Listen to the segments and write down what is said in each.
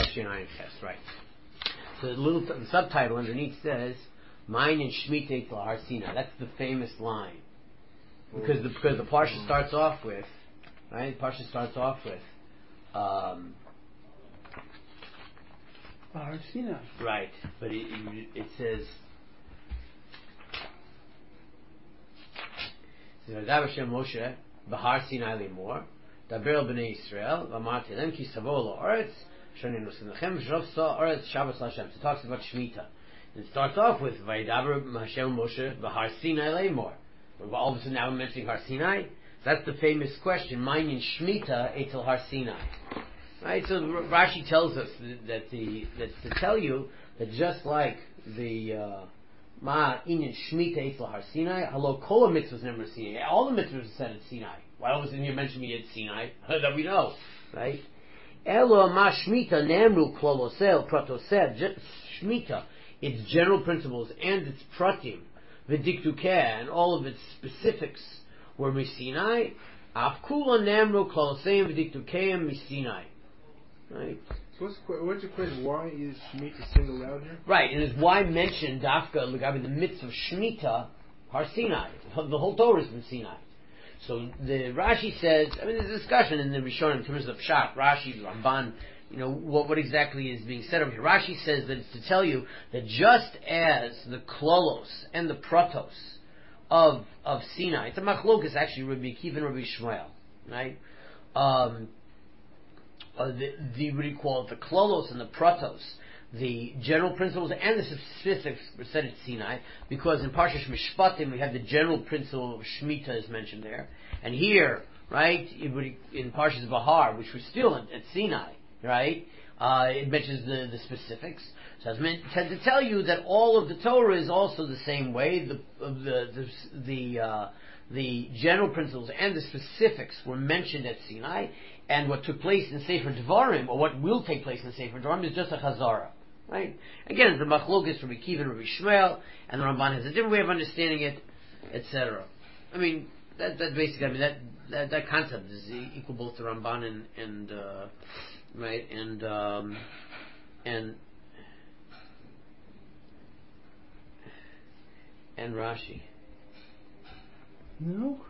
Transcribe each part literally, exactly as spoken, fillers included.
Shin Ayin Ches, right. So the little the subtitle underneath says, Mayin and Shemitah Eitel Har Sinai. That's the famous line. Because the, because the Parsha starts off with, right, the Parsha starts off with, um, Har Sinai. Right, but it, it, it says, Davar Hashem Moshe B'Har Sinai Limor Daber El Bnei Yisrael V'Amarti Lem Ki Savo La'Oretz Shani Nusinachem Shrov Sa Oretz Shabbos L'Hashem. So it talks about Shemitah. It starts off with Vayidaber Hashem Moshe B'Har Sinai Limor. All of a sudden now we're mentioning Har Sinai. That's the famous question. Mine in Shemitah Eitel Har Sinai. Right. So Rashi tells us that the that to tell you that just like the uh, Ma Inyan Shemitah Eitel Har Sinai, hello, Kol mitzvahs never Sinai. All the mitzvahs are said at Sinai. Why wasn't you mention me at Sinai? That we know, right? Elo Ma Shemitah Nemru Klolosel Pratosel Shemitah, its general principles and its pratim, V'diktukeh, and all of its specifics were Misinai. Afkula Nemru Kloloseim V'diktukeim Misinai. Right. So what's, what's your question? Why is Shemitah singled out here? Right, and is why mentioned Dafka L'gabi the mitzvah of Shemitah Har Sinai. The whole Torah is from Sinai. So the Rashi says, I mean, there's a discussion in the Rishonim in terms of Pshat, Rashi, the Ramban, you know, what, what exactly is being said over here. Rashi says that it's to tell you that just as the Klolos and the Protos of of Sinai, it's a machlokas actually, Rabbi Akiva and Rabbi Shmuel, right? Um, Uh, the, the what do you call it, the klolos and the protos, the general principles and the specifics were said at Sinai, because in Parshash Mishpatim we have the general principle of Shemitah is mentioned there, and here, right, in Parshas Bahar, which was still at, at Sinai, right, uh, it mentions the, the specifics. So it's meant to tell you that all of the Torah is also the same way. The the the the, uh, the general principles and the specifics were mentioned at Sinai. And what took place in Sefer Devarim, or what will take place in Sefer Devarim, is just a chazara, right? Again, the machlokes from Rabbi Akiva and Rabbi Shmuel, and the Ramban has a different way of understanding it, et cetera. I mean, that that basically, I mean, that that, that concept is equal both to Ramban and and uh, right and um, and and Rashi. No.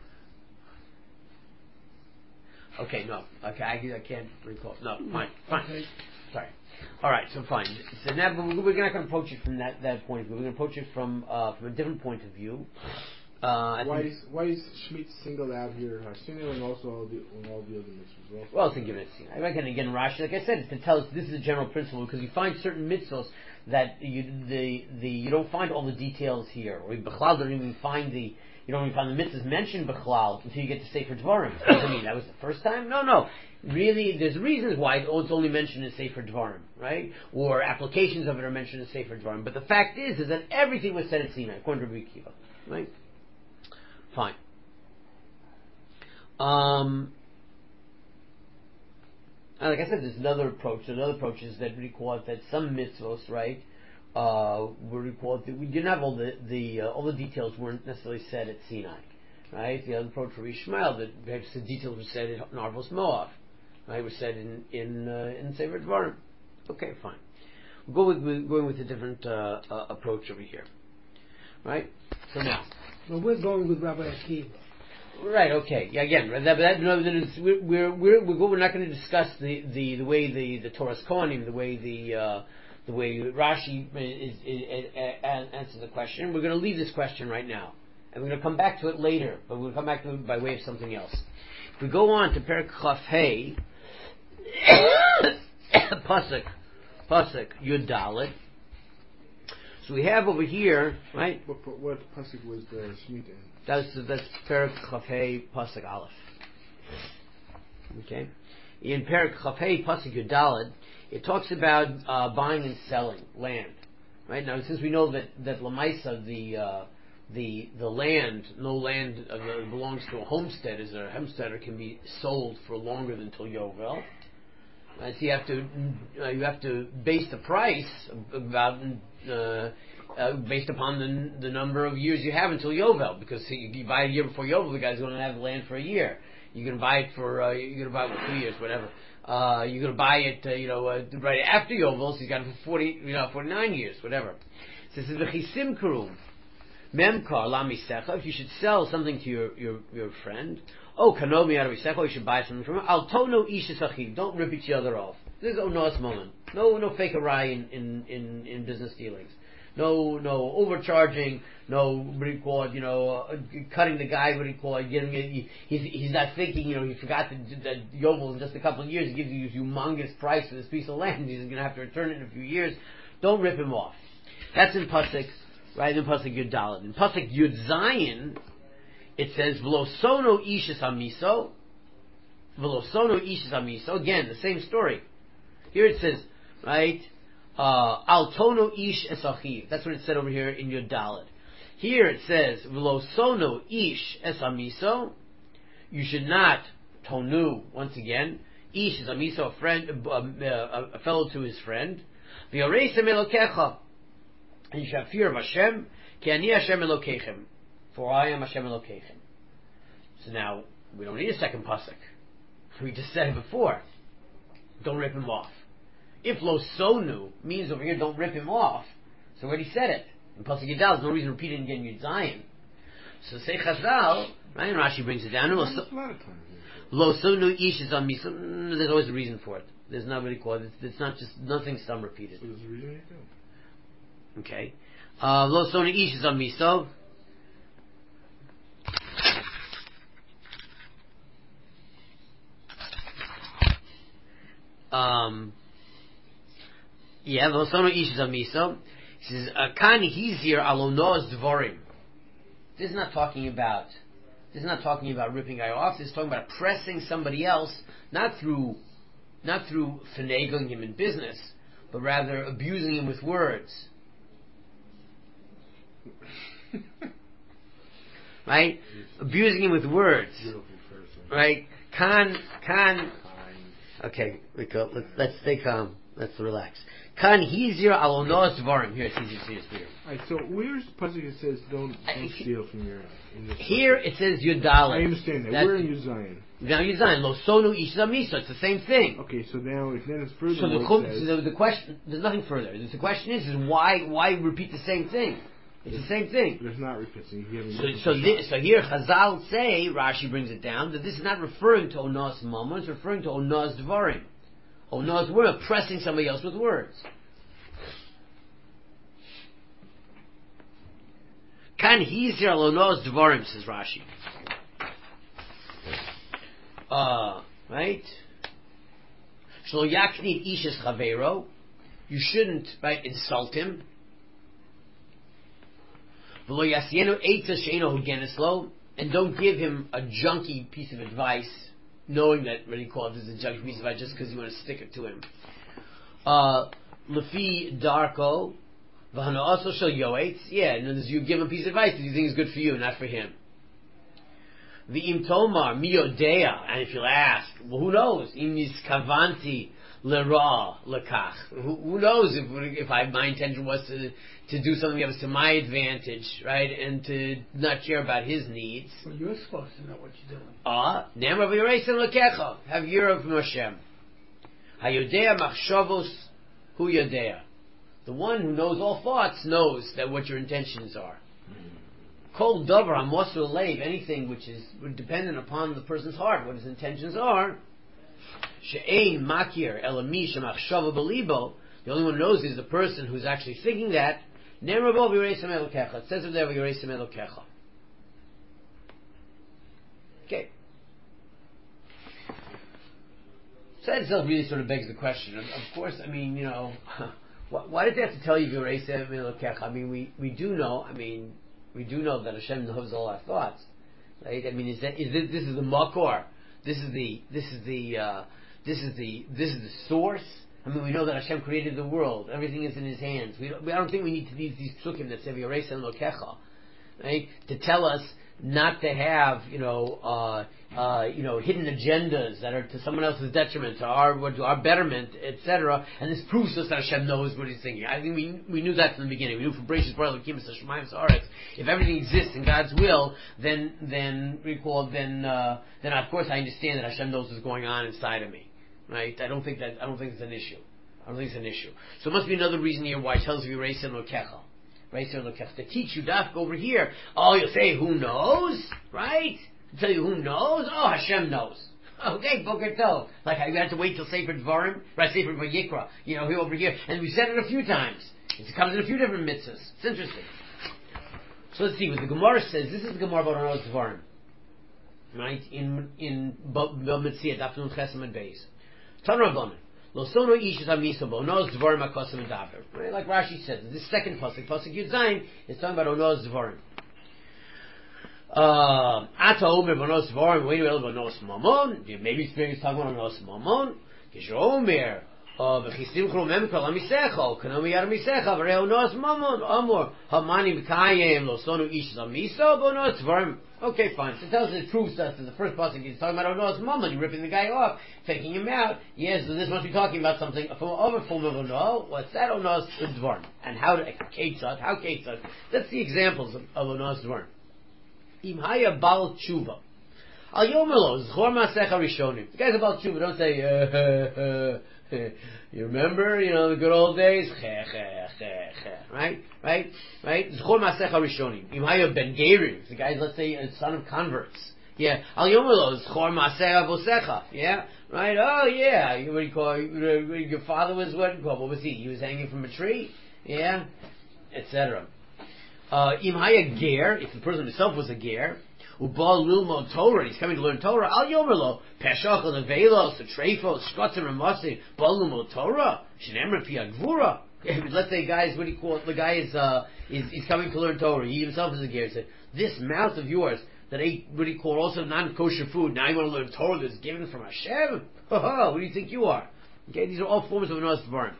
Okay, no. Okay, I, I can't recall. No, fine, fine. Okay. Sorry. All right, so fine. So now we're not going to approach it from that, that point of view. We're going to approach it from uh, from a different point of view. Uh, why is why is Shemitah singled out here, Har Sinai, and also all the and all the other mitzvahs? Also? Well, to give it a scene. I reckon again, Rashi, like I said, it's to tell us this is a general principle, because you find certain mitzvahs that you the the you don't find all the details here, or Bechlal don't even find the. You don't even find the mitzvahs mentioned b'chlal until you get to Sefer Devarim. Does it mean that was the first time? No, no. Really, there's reasons why it's only mentioned in Sefer Devarim, right? Or applications of it are mentioned in Sefer Devarim. But the fact is, is that everything was said at Sinai, according to Rabbi Akiva, right? Fine. Um, and like I said, there's another approach. Another approach is that we call it that some mitzvahs, right? Uh, we report that we didn't have all the the uh, all the details weren't necessarily said at Sinai, right? The other approach for Ishmael that perhaps the details were said in Narvos Moab, right? Was said in in uh, in Sefer Devarim. Okay, fine. We'll go with we're going with a different uh, uh, approach over here, right? So now, well, we're going with Rabbi Akiva. Right. Okay. Yeah. Again, that, that, no, that is, we're we're we're we're, we're not going to discuss the, the, the way the the Torah's Kohanim, the way the uh, the way Rashi is, is, is, is, answers the question. We're going to leave this question right now, and we're going to come back to it later. But we'll come back to it by way of something else. If we go on to Perek Chaf Hey, pasuk pasuk Yud Dalet. So we have over here, right? What, what pasuk was the Shemitah? That's that's Perek Chaf Hey pasuk Aleph. Okay, in Perek Chaf Hey pasuk Yud Dalet, it talks about uh, buying and selling land. Right now, since we know that that Lamaisa, the uh, the the land, no land uh, belongs to a homestead, as a homesteader can be sold for longer than till Yovel. Right, so you have to uh, you have to base the price about uh, uh, based upon the the number of years you have until Yovel, because you, you buy a year before Yovel, the guy's going to have the land for a year. You're going to buy it for uh, you're going to buy it for two years, whatever. uh, you're going to buy it, uh, you know, uh, right after Yovel, so he's got it for forty, you know, forty-nine years, whatever. So this is the chisim karum. Memkar lamisecha, if you should sell something to your, your, your friend, oh, kanomi arabisecha, you should buy something from him, al tono ishisachi, don't rip each other off. This is onos moment. No, no fake awry in, in, in, in business dealings. No, no overcharging, no, what do you call it, you know, uh, cutting the guy, what do you call it, getting it, he's, he's not thinking, you know, he forgot that, that Yovel in just a couple of years, he gives you this humongous price for this piece of land, he's going to have to return it in a few years. Don't rip him off. That's in Pasuk, right, in Pasuk Yud Dalet. In Pasuk Yud Zayin, it says, V'lo sono ishis hamiso, V'lo sono ishis hamiso, again, the same story. Here it says, right, Uh, Al tono ish esachiv. That's what it said over here in your Dalet. Here it says v'lo sono ish esamiso. You should not tonu. Once again, ish esamiso, a friend, a, a, a fellow to his friend. V'yareisem elokecha. And you should have fear of Hashem. Ki ani Hashem elokechem. For I am Hashem elokechem. So now we don't need a second pasuk. We just said it before. Don't rip him off. If lo sonu means over here, don't rip him off. So already said it. In Pasuk Yudal, there's no reason to repeat it again in Yud Zayin. So say Chazal, right? And Rashi brings it down. Lo sonu ish is on me. There's always a reason for it. There's not really called. It's, it's not just nothing. Some repeated. So there's a reason. Okay. Uh, lo sonu ish is on me. So. Um. Yeah, lo sono ish zamiso. He says, "Kan hizir alonos dvorim." This is not talking about. This is not talking about ripping a guy off. This is talking about oppressing somebody else, not through, not through finagling him in business, but rather abusing him with words. Right, abusing him with words. Right, kan kan. Okay, we go. Let's, let's stay calm. Let's relax. Kan hizir alonos dvarim. Here it's easy to see it's here. Alright, so where's the pasuk that says don't, don't steal from your in this here pasuk? it says Yudalit. I understand that. Where in Yud Zayin? Now Yud Zayin. Lo sonu ish zamiso. It's the same thing. Okay, so now if then it's further. So the, it says, so the, the question, there's nothing further. The question is, is why why repeat the same thing? It's the same thing. There's not repeating. So so, this, so here Chazal say, Rashi brings it down, that this is not referring to onos mama. It's referring to onos dvarim. Onos, we're oppressing somebody else with words. Kan hizir alonos dvarim, says Rashi. Uh, right? Shlo yaknid ishes chavero. You shouldn't, right, insult him. V'lo yasienu eitza she'eno hugeneslo. And don't give him a junky piece of advice, knowing that what he calls is a junky piece of advice just because you want to stick it to him. Uh, Lefi darko. V'hana also shel yoetz. Yeah, and as you give him a piece of advice that you think is good for you, not for him. V'im tomar miyodea. And if you'll ask, well, who knows? Im niskavanti lera lekach. Who, who knows if if I, my intention was to to do something that was to my advantage, right, and to not care about his needs. Well, you're supposed to know what you're doing. Ah, nemar v'yoreisen lekecha. Have Yira from Hashem. Hayodea machshavos hu yodea. The one who knows all thoughts knows that what your intentions are. Kol davar hamosu leiv, anything which is dependent upon the person's heart, what his intentions are. She'ein makir elami shemachshava belibo. The only one who knows is the person who's actually thinking that. Nemrabo v'yoreisem elokecha. It says it there v'yoreisem elokecha. Okay. So that itself really sort of begs the question. Of, of course, I mean, you know, why, why did they have to tell you v'yoreisem elokecha? I mean, we, we do know. I mean, we do know that Hashem knows all our thoughts, right? I mean, is that is this, this is the makor? This is the this is the uh, this is the this is the source. I mean, we know that Hashem created the world. Everything is in His hands. We don't, I don't think we need to use these psukim that say v'yoreisem elokecha, right? To tell us not to have, you know, uh, uh, you know, hidden agendas that are to someone else's detriment, to our to our betterment, et cetera. And this proves us that Hashem knows what He's thinking. I think we we knew that from the beginning. We knew from Bereshit bara Elokim Hashemayim Haaretz. If everything exists in God's will, then then recall then uh, then of course I understand that Hashem knows what's going on inside of me. right? I don't think that, I don't think it's an issue. I don't think it's an issue. So it must be another reason here why it tells you Reis and Lokecha. Reis and Lokecha. To teach you dafka over here, oh, you'll say, who knows? Right? To tell you who knows? Oh, Hashem knows. Okay, Boker Tov. Like, I had to wait till Sefer Dvarim, right, Sefer Vayikra, you know, here over here. And we said it a few times. It comes in a few different mitzvahs. It's interesting. So let's see what the Gemara says. This is the Gemara about Onos Dvarim. Right? In, in, Bel Mitzvah, Daf Nun Chesem and Beis. Tan Rabbanan. Lo sono ish amiso bo Onos Dvarim HaKosem and Daver. Right? Like Rashi says, this second pasuk, pasuk Yud Zayin, is talking about Onos Dvarim. Ata Omer Bonos Dvarim, Wait Well Bonos Mamon. Maybe it's talking about Bonos Mamon. Kisho Omer. V'chistim chlo memkal amisecho, kanomi yar amisecha, v'reo nos mamon, amor, hamani mekayem, lo sonu ish zamiso, bonos dvarim. Okay, fine. So it tells us, it proves us that the first pasuk is talking about onos mamon, you're ripping the guy off, taking him out. Yes, so this must be talking about something from other form of ono. What's that? Onos dvarim. And how to, ketzad, how ketzad? Let's see examples of, of onos dvarim. Im haya bal tshuva. Al yomelo, zchor ma'asecha rishonim. The guy's about tshuva, don't say, uh, uh, uh, you remember, you know, the good old days? Right? Right? Right? Zchor ma'asecha rishonim. Im haya ben gerim. The guy's, let's say, a son of converts. Yeah. Al yomelo, zchor ma'asecha vosecha. Yeah? Right? Oh, yeah. What do you call, your father was what? What was he? He was hanging from a tree? Yeah? Etc. Uh, Im haya ger, if the person himself was a ger, Ubal lilmod Torah, he's coming to learn Torah. Al yomerlo peshach levelos treifos shkotzim ramasi bal lilmod Torah shenemra piagvura. Let's say, guys, what do you call it? The guy is uh is is coming to learn Torah. He himself is a ger. He said, "This mouth of yours that ate what do you call also non-kosher food. Now you want to learn Torah that's given from Hashem? What do you think you are?" Okay, these are all forms of Onos Dvarim.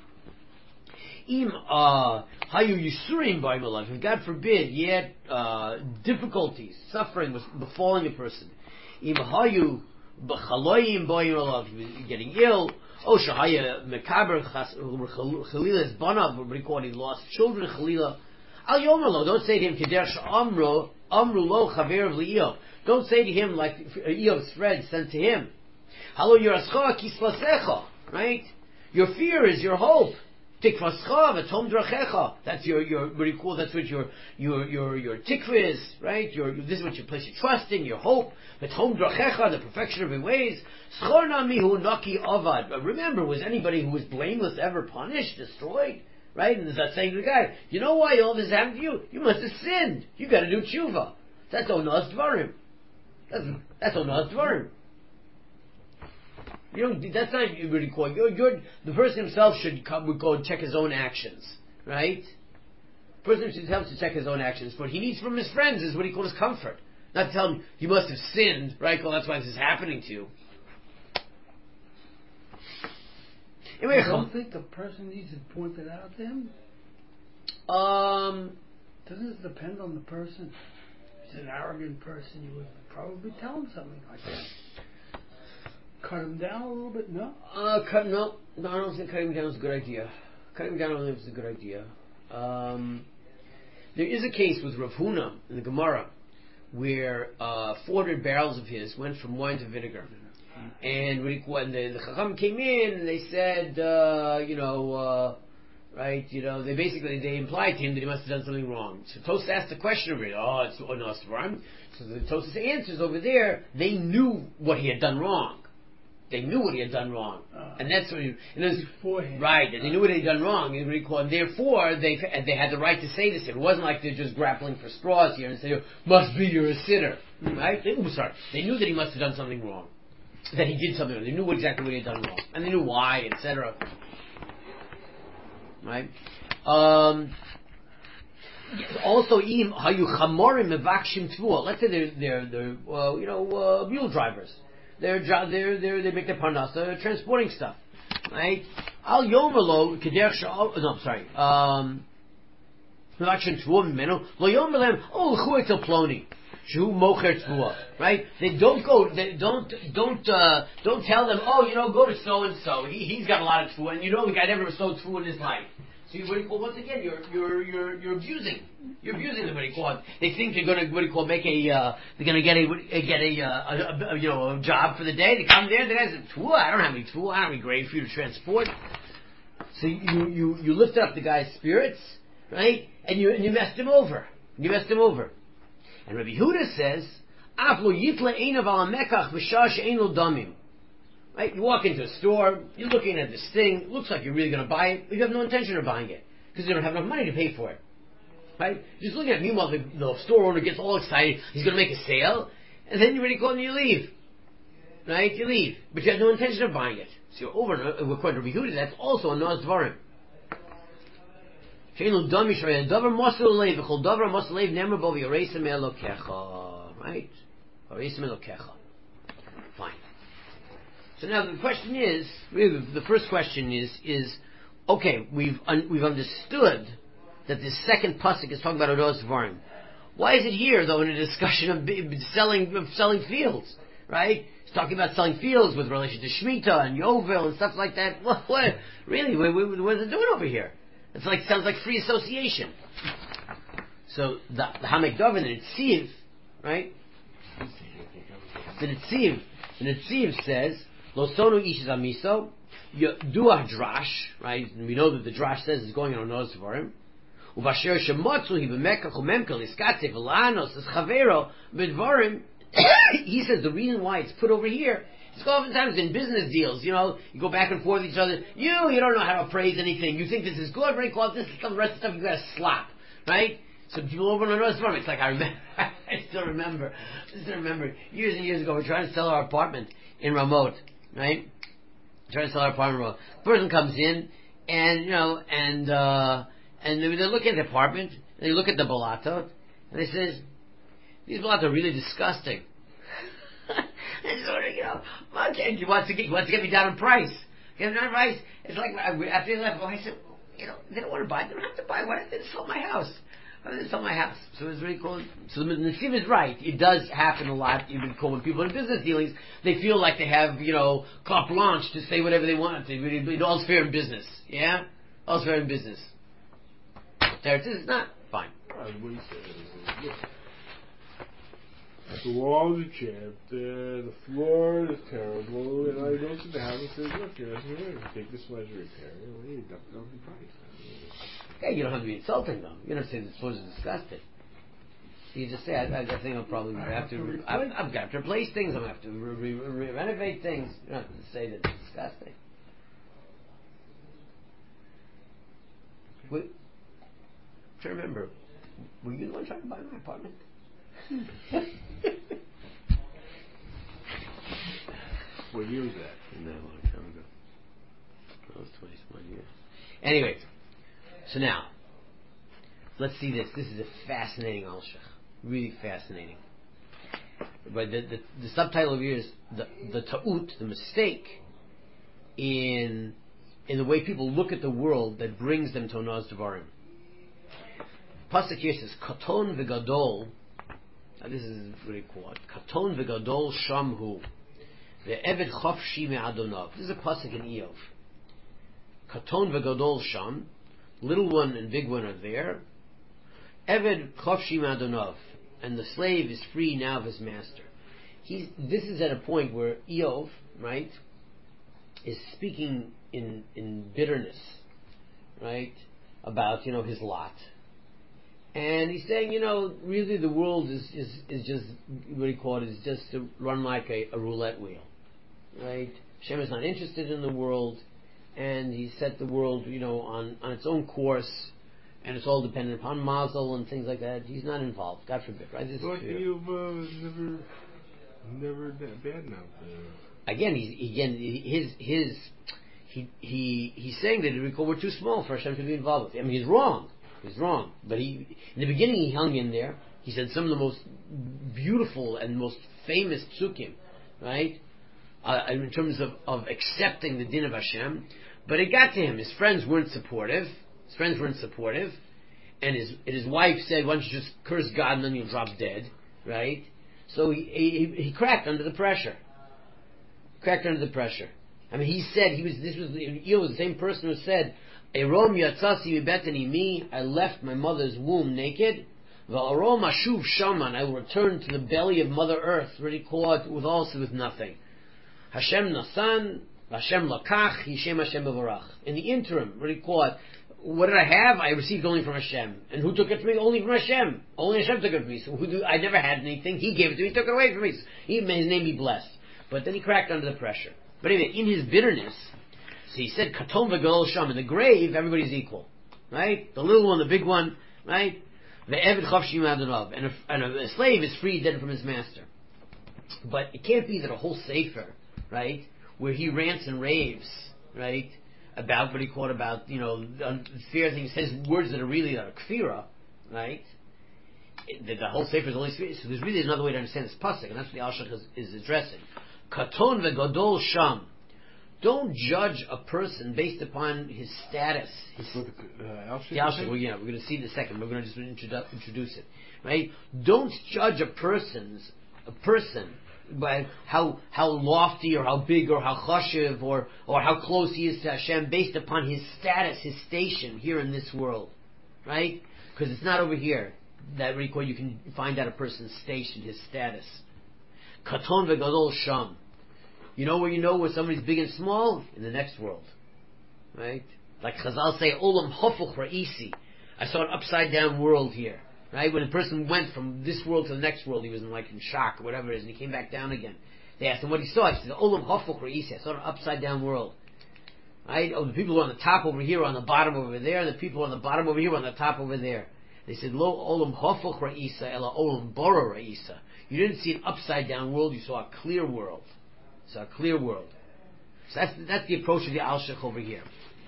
Im uh hayu yisurim by my life, if God forbid, yet uh, difficulties, suffering was befalling a person. Im hayu b'chaloyim by my life, he was getting ill. Oh shahaya mekaber chalilas banav, what do you call it? He lost children. Chalila al yomerlo. Don't say to him kedersh amro amru lo chaver v'Eov. Don't say to him like Eov's friend sent to him. Halo yirascha kislasecha. Right? Your fear is your hope. Tikvascha v'tom drachecha. That's your your what do you call? That's what your your your your tikva is, right? Your this is what you place your trust in, your hope. V'tom drachecha, the perfection of your ways. Schorna mihu naki avad. Remember, was anybody who was blameless ever punished, destroyed? Right? And there's that saying to the guy, you know why all this happened to you? You must have sinned. You got to do tshuva. That's onos dvarim. That's that's onos dvarim. You know, that's not really called. You're, you're, the person himself should come, would go and check his own actions, right? The person should help to check his own actions. What he needs from his friends is what he calls comfort. Not to tell him, you must have sinned, right? Well, that's why this is happening to you. Anyway, I don't think the person needs to point it out to him. Um, Doesn't it depend on the person? If he's an arrogant person, you would probably tell him something like that. Cut him down a little bit, no? Uh, cut, no. No, I don't think cutting him down is a good idea. Cutting him down I don't think is a good idea. Um, there is a case with Rav Huna in the Gemara where uh, four hundred barrels of his went from wine to vinegar. And when, he, when the, the Chacham came in, and they said, uh, you know, uh, right, you know, they basically, they implied to him that he must have done something wrong. So Tosas asked the question over it, oh, it's Onos Dvarim. So the Tosas answers over there, they knew what he had done wrong. They knew what he had done wrong, uh, and that's what he, and it was, right. And they knew what he had done wrong, and, and therefore they they had the right to say this. It wasn't like they're just grappling for straws here and say, oh, "Must be you're a sinner," mm-hmm. Right? They, oh, sorry, they knew that he must have done something wrong, that he did something wrong. They knew exactly what he had done wrong, and they knew why, et cetera. Right? Um, also, im hayu chamorim mevakshim tvua. Let's say they're they're they're uh, you know uh, mule drivers. They're, they're, they're, they make their parnasa, they're transporting stuff, right? Al yomerlo kederch shal. No, I'm sorry. Um, lo yomerlem. Oh, l'chu etel ploni. Shu mocher tvua. Right? They don't go. They don't don't uh, don't tell them. Oh, you know, go to so and so. He he's got a lot of tvua, and you know the guy never sowed tvua in his life. So you, what do you call, once again, you're you're you're you're abusing. You're abusing them. What do you call it? They think they're going to what do you call make a uh, they're going to get a get a, uh, a, a you know a job for the day. They come there. The guys say, "Tfuah, I don't have any tfuah. I don't have any grain for you to transport." So you you you lift up the guy's spirits, right? And you and you messed him over. You messed him over. And Rabbi Huda says, "Af lo yitla einav al mekach v'shah she'ein lo damim." Right? You walk into a store, you're looking at this thing, it looks like you're really going to buy it, but you have no intention of buying it, because you don't have enough money to pay for it. Right? You're just looking at it. Meanwhile, the, the store owner gets all excited, he's going to make a sale, and then you're ready to call and you leave. Right? You leave. But you have no intention of buying it. So you're over, according to Rabbi Huda, that's also a Noah's Dvarim. Right? Fine. So now the question is, really the first question is, is okay, we've un, we've understood that this second pasuk is talking about Odos Dvarim. Why is it here, though, in a discussion of b- selling of selling fields, right? It's talking about selling fields with relation to Shemitah and Yovel and stuff like that. What, what really, what, what, what is it doing over here? It's like sounds like free association. So the, the Hamek Dover, the Netziv, right? The Netziv, the Netziv says, Lo sonu ish zamiso, do a drash, right? And we know that the drash says it's going on Onos Dvarim. Ubasher shemotzu hi b'mekach umemkel iskatze v'lanos es chavero b'dvarim. He says the reason why it's put over here is oftentimes in business deals, you know, you go back and forth with each other. You, you don't know how to appraise anything. You think this is good, very cool. This is the rest of the stuff you got to slap, right? So people over on Onos Dvarim, it's like I remember, I still remember, I still remember years and years ago we're trying to sell our apartment in Ramot. Right? Trying to sell our apartment. The person comes in, and you know, and uh, and they, they look at the apartment, and they look at the balatot, and they says, "These balatot are really disgusting." And so you know, okay, he wants to get he wants to get me down in price. Get me down in price. It's like after he left, well, I said, you know, they don't want to buy. They don't have to buy. Why did they sell my house? Why did they sell my house? So it's really cool. So the Nesiv is right. It does happen a lot. Even cool when people in business dealings, they feel like they have, you know, carte blanche to say whatever they want. They really, it all's fair in business. Yeah, all's fair in business. There it is. Not fine. What he said is, look, the walls are chipped, uh, the floor is terrible, and I go to the house and say, look, you're not going to take this much repair. You know, you dump it on the price. Yeah, you don't have to be insulting though. You don't say the floors are disgusting. You just say, I, I, I think I'll probably have to. Re- I've, I've got to replace things. I'm going to have to re- re- re- renovate things. You don't have to say that it's disgusting. We, try to remember, were you the one trying to buy my apartment? What year was that? No, a long time ago. That was twenty-one years. Anyway. So now, let's see this. This is a fascinating alshach, really fascinating. But the, the, the subtitle of here is the the ta'ut, the mistake in in the way people look at the world that brings them to Onos Dvarim. Pasuk here says katon v'gadol. Now this is really cool. Katon v'gadol shamhu ve'eved chofshi me'adonav. This is a pasuk in Eov. Katon v'gadol sham. Little one and big one are there. Eved chofshi me'adonav, and the slave is free now of his master. He's. This is at a point where Eov, right, is speaking in in bitterness, right, about you know his lot, and he's saying, you know, really the world is is, is just what he called it is just to run like a, a roulette wheel, right? Hashem is not interested in the world. And he set the world, you know, on, on its own course, and it's all dependent upon mazel and things like that. He's not involved, God forbid, right? This but you've uh, never, never that bad now. Again, he's again his his he he he's saying that we're too small for Hashem to be involved with. I mean, he's wrong. He's wrong. But he in the beginning he hung in there. He said some of the most beautiful and most famous psukim, right? Uh, in terms of, of accepting the din of Hashem. But it got to him. His friends weren't supportive. His friends weren't supportive. And his and his wife said, why don't you just curse God and then you'll drop dead. Right? So he, he, he cracked under the pressure. Cracked under the pressure. I mean, he said, he was, this was, he was the same person who said, Erom yatzasi mibetani mi, I left my mother's womb naked. Va'arom ashuv shaman, I will return to the belly of Mother Earth, ready caught with also with nothing. Hashem nasan, Hashem lakach, Yishem Hashem bevarach. In the interim, ready caught, what did I have? I received only from Hashem. And who took it from me? Only from Hashem. Only Hashem took it from me. So who do, I never had anything. He gave it to me. He took it away from me. So he, may his name be blessed. But then he cracked under the pressure. But anyway, in his bitterness, so he said, Katom v'gadol sham. In the grave, everybody's equal. Right? The little one, the big one. Right? Ve'eved chavshim adonov. And a, and a slave is freed then from his master. But it can't be that a whole sefer, right, where he rants and raves, right, about what he called about, you know, fear things, says words that are really a kfira, right? The, the whole sefer is only so there's really another way to understand this pasuk, and that's what the Alshach is, is addressing. Katon ve'gadol sham. Don't judge a person based upon his status. His, uh, Alshach, the Alshach, well, yeah, we're going to see in a second. We're going to just introdu- introduce it, right? Don't judge a person's a person by how how lofty or how big or how chashiv or or how close he is to Hashem based upon his status, his station here in this world, right? Because it's not over here that record you can find out a person's station, his status. Katon ve'gadol sham. You know where you know where somebody's big and small? In the next world, right? Like Chazal say, olam hafuch ra'isi. I saw an upside down world here. Right? When a person went from this world to the next world, he was in like in shock or whatever it is, and he came back down again. They asked him what he saw. He said, Olam hafuch ra'isi. I saw an upside down world. Right? Oh, the people who are on the top over here, on the bottom over there, and the people on the bottom over here, on the top over there. They said, Lo olam hafuch ra'isa, ela olam bara ra'isa. You didn't see an upside down world, you saw a clear world. You saw a clear world. So that's that's the approach of the Alshach over here.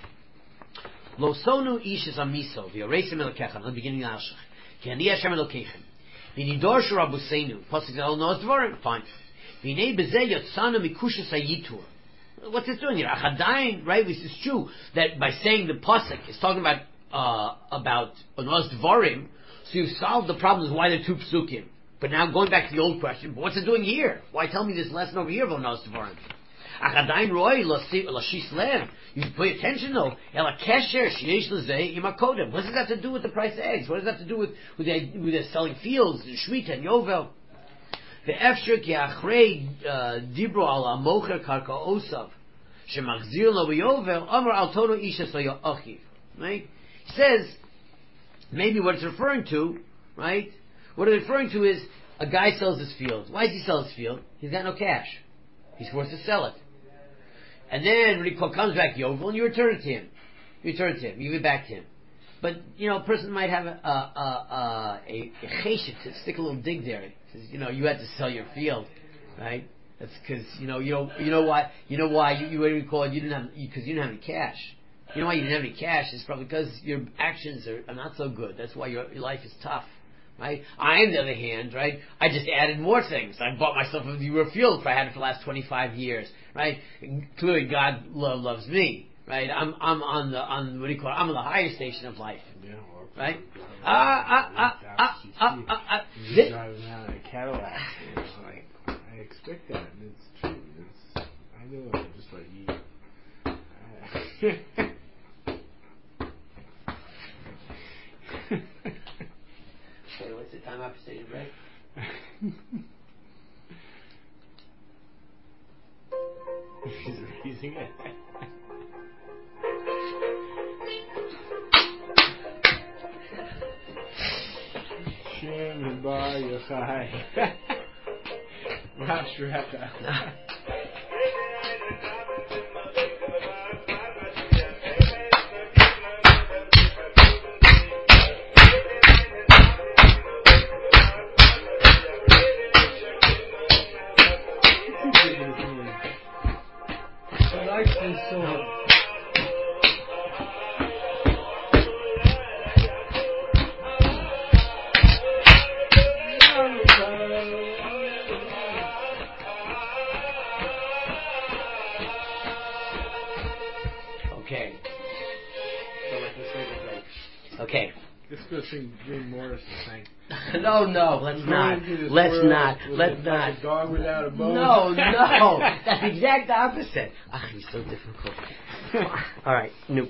Lo sonu ishas amiso, v'yaresim elakecha, at the beginning of the Alshach. Ki Hashem Elokeichem. V'nidorshu Rabbeinu. Pasuk Zal knows dvarim. Fine. V'nei bezeh yotzanu mikushas hayitur. What's it doing here? Achadayin, right? This is true that by saying the pasuk is talking about uh, about Onos dvarim. So you've solved the problems why there are two psukim. But now going back to the old question, but what's it doing here? Why tell me this lesson over here of Onos dvarim? Achadayin roi lashis lev. You pay attention though. Ela kesher sheish lezeh imakodem. What does that have to do with the price of eggs? What does that have to do with with the, with the selling fields, the Shemitah and Yovel? The efshir ki achrei dibro al amocher karka osav shemachzir lo Yovel amar al tono ishas lo achiv. Right? He says maybe what it's referring to, right? What it's referring to is a guy sells his field. Why does he sell his field? He's got no cash. He's forced to sell it. And then when he comes back Yovel, and you return it to him. You return it to him. You give it back to him. But, you know, a person might have a, a, a, a, a chesed to stick a little dig there. Says, you know, you had to sell your field, right? That's because, you know, you know, you know why, you know why you, you what do you call it? You didn't have, because you, you didn't have any cash. You know why you didn't have any cash? It's probably because your actions are, are not so good. That's why your, your life is tough. Right? I, on the other hand, right, I just added more things. I bought myself a newer field, for I had it for the last twenty-five years, right? Clearly, God lo- loves me, right? I'm, I'm on the, on what do you call it? I'm on the higher station of life, Yeah, well, right? Ah, ah, ah, ah, ah, ah, ah. You're driving around in a Cadillac. You know, like, I expect that, and it's true. It's, I know it, just like you. Okay, what's the time after stated break? He's raising it. Shem Bar Yochai. Rosh Reka. Okay. Let's go sing Jim Morris and sing. No, no, let's not. Let's not. Let's not. Like a dog without a bone. No, no. That's the exact opposite. Ah, he's so difficult. All right. No.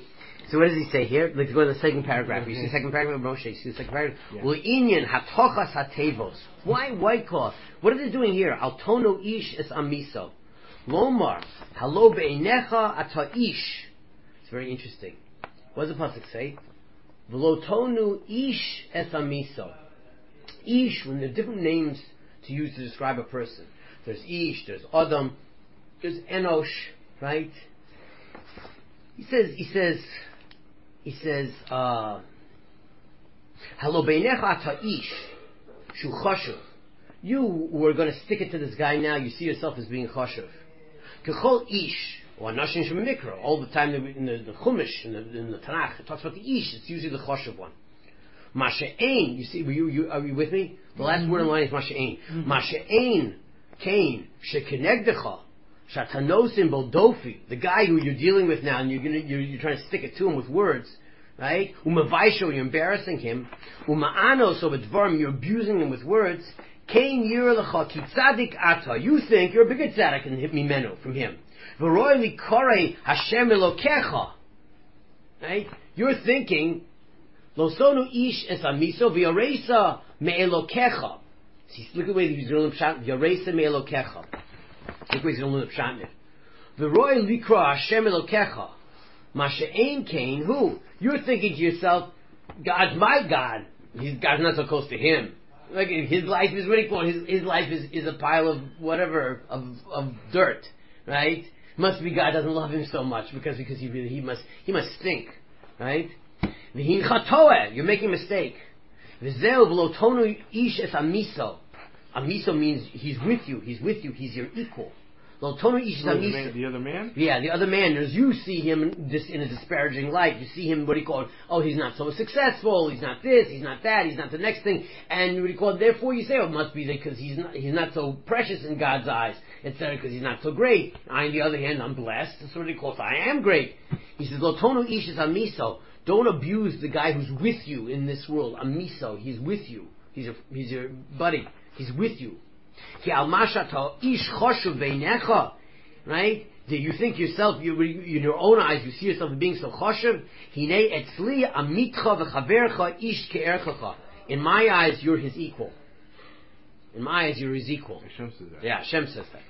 So what does he say here? Let's go to the second paragraph. You see the second paragraph of Moshe. You see the second paragraph. Yeah. Well, inyan hatochas hatevos. Why white cloth? What are they doing here? Altono ish es amiso. Lomar halo be'einecha ata ish. It's very interesting. What does the pasuk say? V'lotonu ish es amiso. Ish, when there are different names to use to describe a person. There's ish, there's adam, there's enosh, right? He says, he says, he says, uh, Halo beinecha ata ish, shu chashuv. You were going to stick it to this guy now, you see yourself as being chashuv. Kechol ish, or anashin shem mikra, all the time in the, the Chumash, in the, in the Tanakh, it talks about the ish, it's usually the chashuv one. Masha'ain, you see, you, you, are you with me? The last mm-hmm. word in line is Masha'ain. Mm-hmm. Masha'ain, Cain, shekenegdecha, shatanosim boldofi, the guy who you're dealing with now, and you're, gonna, you're, you're trying to stick it to him with words, right? Umavaisho, you're embarrassing him. Uma'ano, so with dvarim, you're abusing him with words. Cain yirlecha ki tzadik ata, you think you're a bigger tzadik and hit me meno from him. V'roi li korei Hashem elokecha, right? You're thinking, Lo sonu ish es amiso v'yoresa me'elokecha. See, look at the way he's going to pshat. V'yoresa me'elokecha. Look at the way he's going to pshat. V'roi likra Hashem elokecha. Masha'ein Cain, who? You're thinking to yourself, God's my God. He's, God's not so close to him. Like, his life is really cool. His, his life is, is a pile of whatever, of, of dirt. Right? Must be God doesn't love him so much because, because he really, he must, he must stink. Right? You're making a mistake. Amiso. Amiso means he's with you. He's with you. He's your equal. The, the other man? Yeah, the other man. As you see him in a disparaging light, you see him, what do you call it? Oh, he's not so successful. He's not this. He's not that. He's not the next thing. And what do you call it? Therefore, you say, oh, it must be because he's not, he's not so precious in God's eyes, et cetera. Because he's not so great. I, on the other hand, I'm blessed. That's what he calls. I am great. He says, Lotonu ish is amiso. Don't abuse the guy who's with you in this world. Amiso, he's with you. He's your, he's your buddy. He's with you. Right? Do you think yourself, you, in your own eyes, you see yourself as being so choshev? In my eyes, you're his equal. In my eyes, you're his equal. Hashem says that. Yeah, Hashem says that.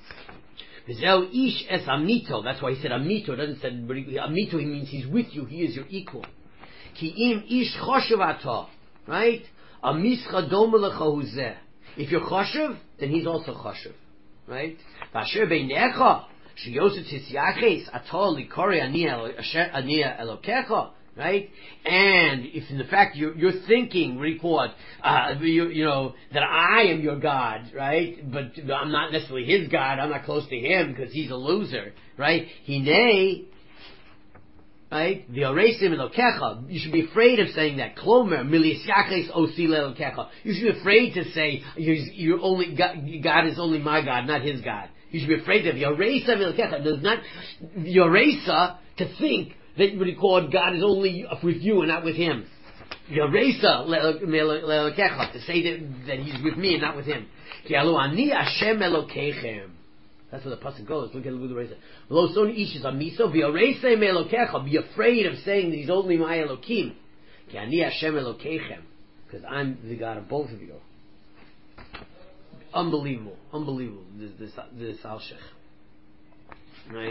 Ish es amito. That's why he said amito. It doesn't say amito. He means he's with you. He is your equal. Ki im ish choshev, right? Amischa dom lecha huzeh. If you're choshev, then he's also choshev, right? Vasher beinecha sheyosu tisyaches atol likori ania elokecha, right? And if in the fact you're, you're thinking, record, uh, you, you know, that I am your God, right? But I'm not necessarily his God. I'm not close to him because he's a loser, right? Hine. Right? The Oresim Elokecha. You should be afraid of saying that. Klomer Milisyachles Osile Elokecha. You should be afraid to say you're, you're only God, God is only my God, not his God. You should be afraid of Yoresa Elokecha. There's not Yoresa to think that what he called God is only with you and not with him. Yoresa Elokecha, to say that, that he's with me and not with him. Ki alu ani Hashem Elokechem. That's where the pasuk goes. Look at the Reza. Lo son ish is amiso v'yorei me elokecha. Be afraid of saying that he's only my Elokim. Ki ani Hashem Elokechem. Because I'm the God of both of you. Unbelievable. Unbelievable. This, this, this Alshech. Right?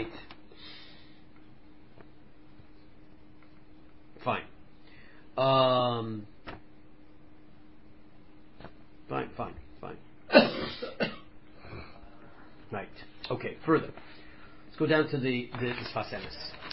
Fine. Um, fine, fine, fine. Right. Okay, further. Let's go down to the, the, the Sfas Emes.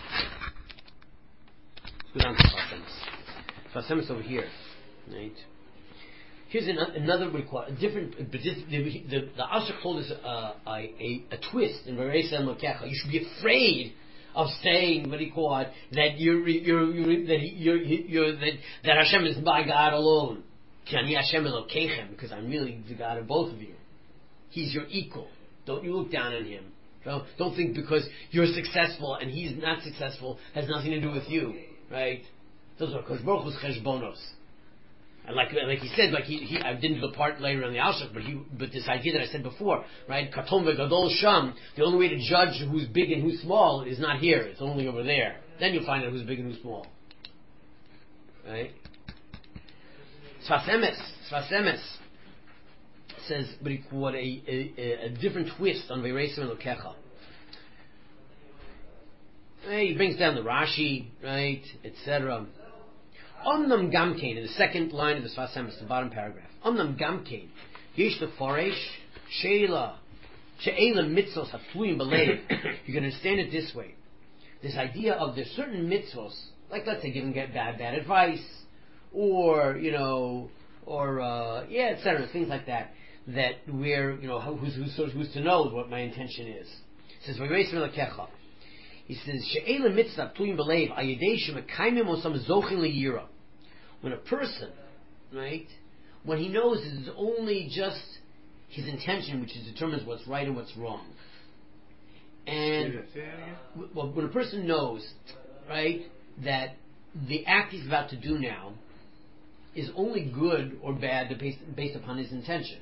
Let's go down to Sfas Emes. Sfas Emes over here. Right. Here's an, another require, a different, but this, the, the, the Ashach told us uh, a, a, a twist in Varesa and Lokecha. You should be afraid of saying, what do you call it, that you're, you're, you're, that you're, you're, that, that Hashem is my God alone. Ki ani Hashem Elokechem, because I'm really the God of both of you. He's your equal. Don't you look down on him. Don't, don't think because you're successful and he's not successful has nothing to do with you, right? Those are because Baruch Hu's cheshbonos. And like like he said, like he, he I didn't do the part later on the Alshach, but he but this idea that I said before, right? Katom ve'gadol sham. The only way to judge who's big and who's small is not here. It's only over there. Then you'll find out who's big and who's small. Right? Sfas Emes, Sfas Emes says, but he what a, a, a different twist on Veiresim Elokecha. Right? He brings down the Rashi, right, et cetera. Omnam Gamkein, in the second line of the Sfas Emes, the bottom paragraph. Omnam Gamkein, Yesh the Foresh, Sheila, She'ela Mitzvos Hatluim Belev. You can understand it this way. This idea of there's certain mitzvos, like let's say giving bad bad advice, or you know, or uh, yeah, et cetera, things like that. That we're you know who's who's who's to know what my intention is. He says Vayresim Elokecha. He says She'ela Mitzvah Tluim Belev Ayidei Shemekaimim Osam Zochin LeYira. When a person, right, when he knows it's only just his intention which determines what's right and what's wrong. And well, when a person knows, right, that the act he's about to do now is only good or bad based, based upon his intention.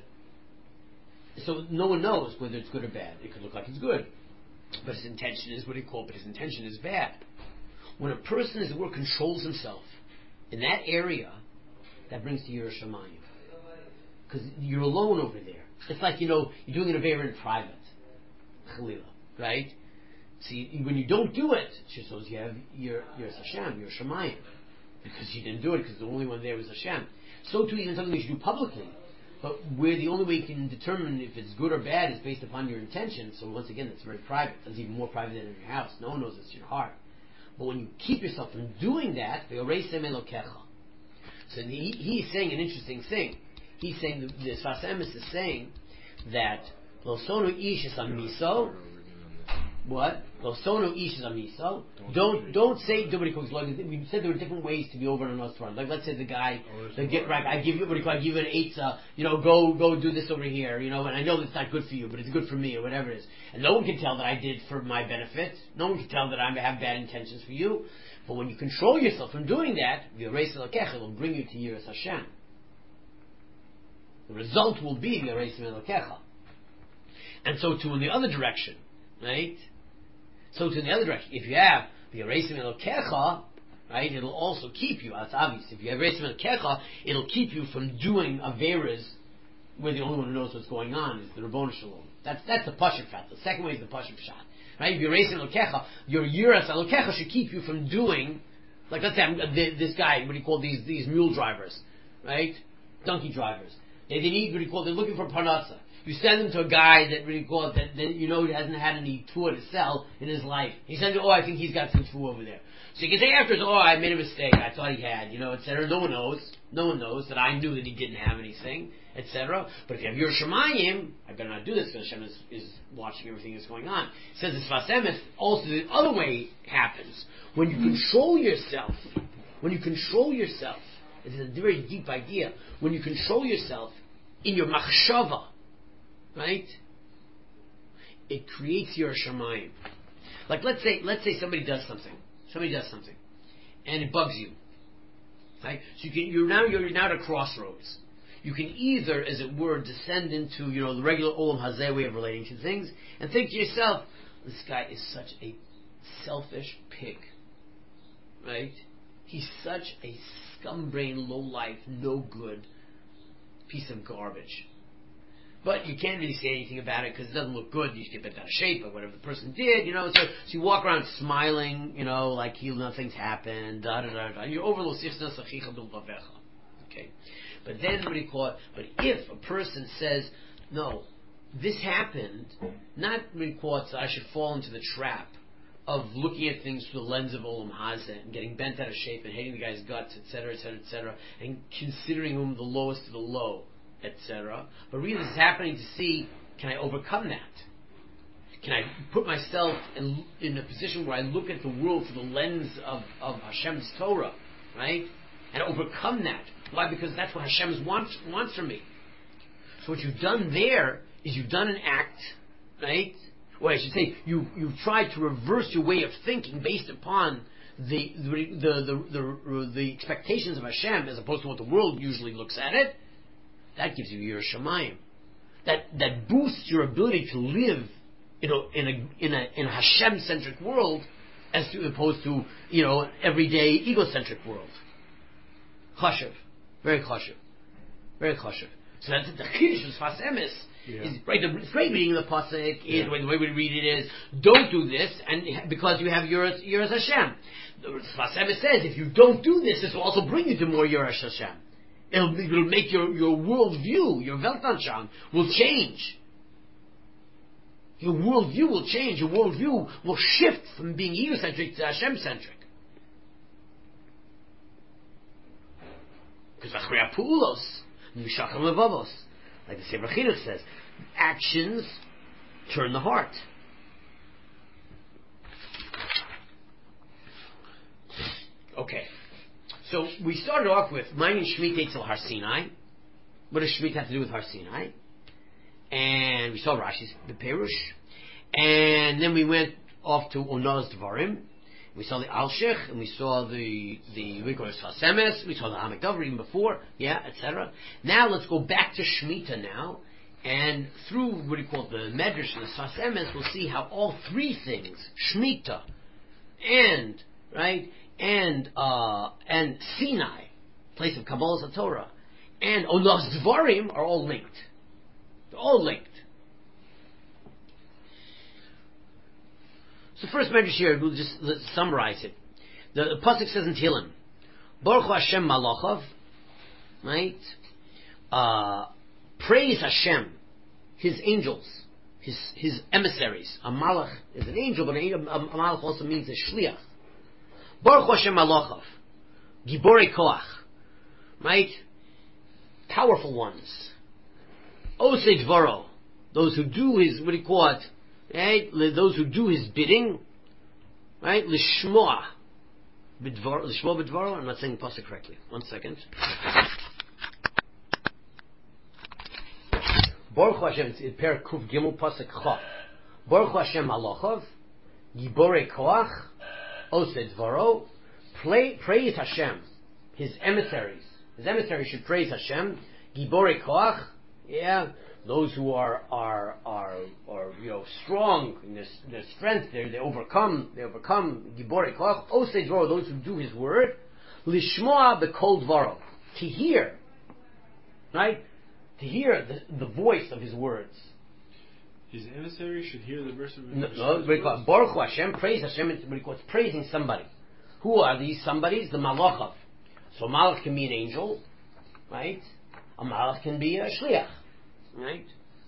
So no one knows whether it's good or bad. It could look like it's good, but his intention is what he called, but his intention is bad. When a person, as it were, controls himself in that area, that brings to Yiras Shamayim. Because you're alone over there. It's like, you know, you're doing it very in private. Chalila. Right? See, when you don't do it, she says you have your your Hashem, your Shemayim, because you didn't do it because the only one there was Hashem. So too, even something you should do publicly, but where the only way you can determine if it's good or bad is based upon your intention. So once again, it's very private. It's even more private than in your house. No one knows it's your heart. But when you keep yourself from doing that, V'yoreisem Elokecha. So he, he's saying an interesting thing. He's saying the, the Sfas Emes is saying that Lo Sonu Ish is Amiso. What? Lo Sonu Ish is Amiso. Don't don't say nobody cooks like we said there were different ways to be over on us. Like let's say the guy the get right. I give you what do you call I give you an eitzah. You know, go go do this over here. You know, and I know that's not good for you, but it's good for me or whatever it is. And no one can tell that I did for my benefit. No one can tell that I have bad intentions for you. But when you control yourself from doing that, the V'yoreisem Elokecha will bring you to Yiras Hashem. The result will be the V'yoreisem Elokecha. And so too in the other direction, right? So to the other direction, if you have the V'yoreisem Elokecha, right, it'll also keep you. That's obvious. If you have V'yoreisem Elokecha, it'll keep you from doing averas where the only one who knows what's going on is the Rabbon Shalom. That's that's the Pashup Shot. The second way is the Pashup Shot. Right? If you're V'yoreisem Elokecha, your Yiras Elokecha should keep you from doing, like let's say I'm, this guy, what do you call these these mule drivers, right? Donkey drivers. They, they need what do you call? They're looking for parnasa. You send them to a guy that really call it, that, that you know hasn't had any tour to sell in his life. He says, "Oh, I think he's got some tour over there." So you can say afterwards, "Oh, I made a mistake. I thought he had," you know, et cetera. No one knows. No one knows that I knew that he didn't have anything, et cetera. But if you have your Shemayim, I better not do this because Hashem is, is watching everything that's going on. It says this Sfas Emes. Also, the other way happens when you control yourself. When you control yourself, this is a very deep idea. When you control yourself in your machshava. Right? It creates your Shemayim. Like let's say let's say somebody does something. Somebody does something. And it bugs you. Right? So you can you're now you're now at a crossroads. You can either, as it were, descend into, you know, the regular Olam Hazeh way of relating to things and think to yourself, this guy is such a selfish pig. Right? He's such a scumbrain, low life, no good piece of garbage. But you can't really say anything about it because it doesn't look good. You should get bent out of shape or whatever the person did, you know. So, so you walk around smiling, you know, like he, nothing's happened. Da da da da. You're over lo sifna sachicha bil bavecha. Okay. But then what do you call it? But if a person says, no, this happened, not really call it, so I should fall into the trap of looking at things through the lens of Olam Hazeh and getting bent out of shape and hating the guy's guts, et cetera, et cetera, et cetera, and considering him the lowest of the low, et cetera. But really this is happening to see, can I overcome that? Can I put myself in, in a position where I look at the world through the lens of, of Hashem's Torah, right? And overcome that. Why? Because that's what Hashem wants, wants from me. So what you've done there is you've done an act, right? Or I should say, you, you've tried to reverse your way of thinking based upon the the, the, the, the, the expectations of Hashem as opposed to what the world usually looks at it. That gives you your Shemayim. That that boosts your ability to live, you know, in a in a in a Hashem-centric world as to, opposed to, you know, everyday egocentric world. Chashuv. Very chashuv. Very chashuv. So that's the Chiddush of Sfas Emes. Yeah. Is, right, the straight reading of the pasuk is, Yeah. the way we read it is, don't do this, and because you have Yiras Yiras Hashem. The Sfas Emes says, if you don't do this, this will also bring you to more Yiras Hashem. It'll, it'll make your, your world view, your Weltanschauung, will change. Your world view will change. Your world view will shift from being egocentric to Hashem-centric. Because Achriya Pu'ulos, Mishacham Levavos, like the Sefer Chinuch says, actions turn the heart. Okay. So we started off with Mayin Shemitah Eitzel Har Sinai. What does Shemitah have to do with Har Sinai? And we saw Rashi's Beperush. And then we went off to Onaz Dvarim. We saw the Alshech, and we saw the the Rikos Sfas Emes. We saw the Hamek Dover even before, yeah, et cetera. Now let's go back to Shemitah now, and through what do you call it, the Medrash and the Sfas Emes, we'll see how all three things, Shemitah, and right, and uh, and Sinai, place of Kabbalah Torah, and Onaz Dvarim are all linked. They're all linked. So first Medrash here, we'll just let's summarize it. The, the pasuk says in Tehillim, Baruch Hashem Malachav, right? Uh, praise Hashem, His angels, His His emissaries. A malach is an angel, but a, a, a malach also means a shliach. Baruch Hashem Malachav, Giborei Koach, right? Powerful ones. Osei Dvaro, those who do His, what do you call it? Right? Those who do His bidding, right? Lishmoa bidvar, lishmoa bidvaro. I'm not saying the pasuk correctly. One second. Baruch Hashem. It's in Perek Kuf Gimel pasuk Cha. Baruch Hashem Halachav, Giborei Koach, Osei Dvaro. Praise Hashem, His emissaries. His emissaries should praise Hashem. Giborei Koach. Yeah. Those who are are are are you know strong in their, their strength, they they overcome they overcome Giborei Koach. Osei Dvaro, those who do His word. Lishmoa b'kol dvaro, to hear, right? To hear the, the voice of His words. His emissary should hear the verse of His no, no, what do you call it? Baruch Hashem, praise Hashem. It's what do you call it? It's praising somebody. Who are these somebodies? The malachav. So malach can be an angel, right? A malach can be a shliach. Right?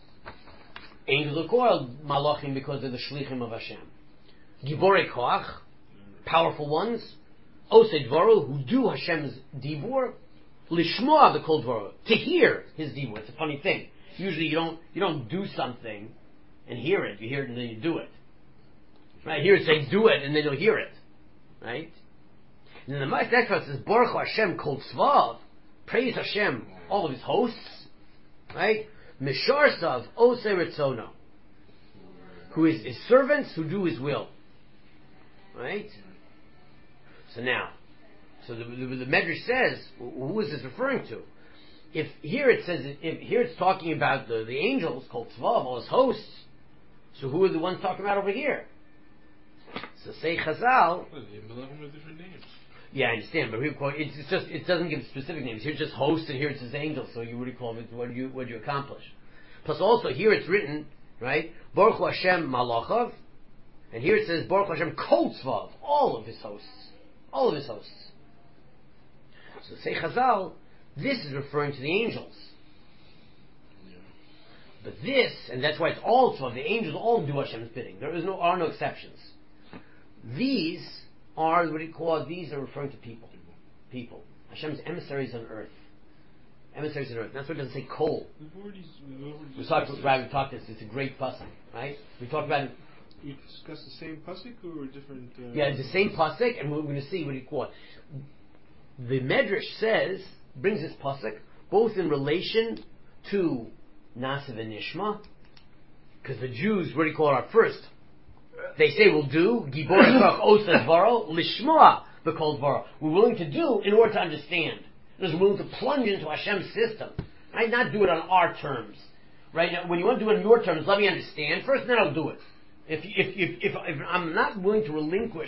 Angels are called malachim because they're the shlichim of Hashem. Giborei koach, powerful ones. Osei dvaro, who do Hashem's dibur. Lishmoa the kol dvaro, to hear His dibur. It's a funny thing. Usually you don't you don't do something and hear it. You hear it and then you do it. Right? Here it says do it and then you'll hear it. Right? And then the next verse says Baruch Hashem kol tzvav, praise Hashem, all of His hosts. Right? Misharsav Osei Ritzono, who is His servants who do His will. Right? So now, so the, the, the Medrash says, who is this referring to? If here it says, if here it's talking about the, the angels called Tzvav, all His hosts. So who are the ones talking about over here? So say Chazal. Well, they have different names. Yeah, I understand, but it's just it doesn't give specific names. Here it's just host, and here it says angels. So you would call it what do you what do you accomplish? Plus, also here it's written right Baruch Hashem Malachav, and here it says Baruch Hashem Kol Tzvav, all of His hosts, all of His hosts. So say Chazal, this is referring to the angels. Yeah. But this, and that's why it's all Tzvav. The angels all do Hashem's bidding. There is no are no exceptions. These are what do you call it? These are referring to people. People. Hashem's emissaries on earth. Emissaries on earth. That's what it doesn't say coal. We've already, we've already We talked about we talked this. It's a great pasuk, right? We talked about it. We discussed the same pasuk or different? Uh, Yeah, it's the same pasuk, and we're going to see what do you call it. The Medrash says brings this pasuk both in relation to Nasiv and Nishma, because the Jews, what do you call it? Are first. They say we'll do Giborei Koach Osei Dvaro Lishmoa b'kol dvaro. We're willing to do in order to understand. We're willing to plunge into Hashem's system, right? Not do it on our terms, right? Now, when you want to do it on your terms, let me understand first, then I'll do it. If if if if, if I'm not willing to relinquish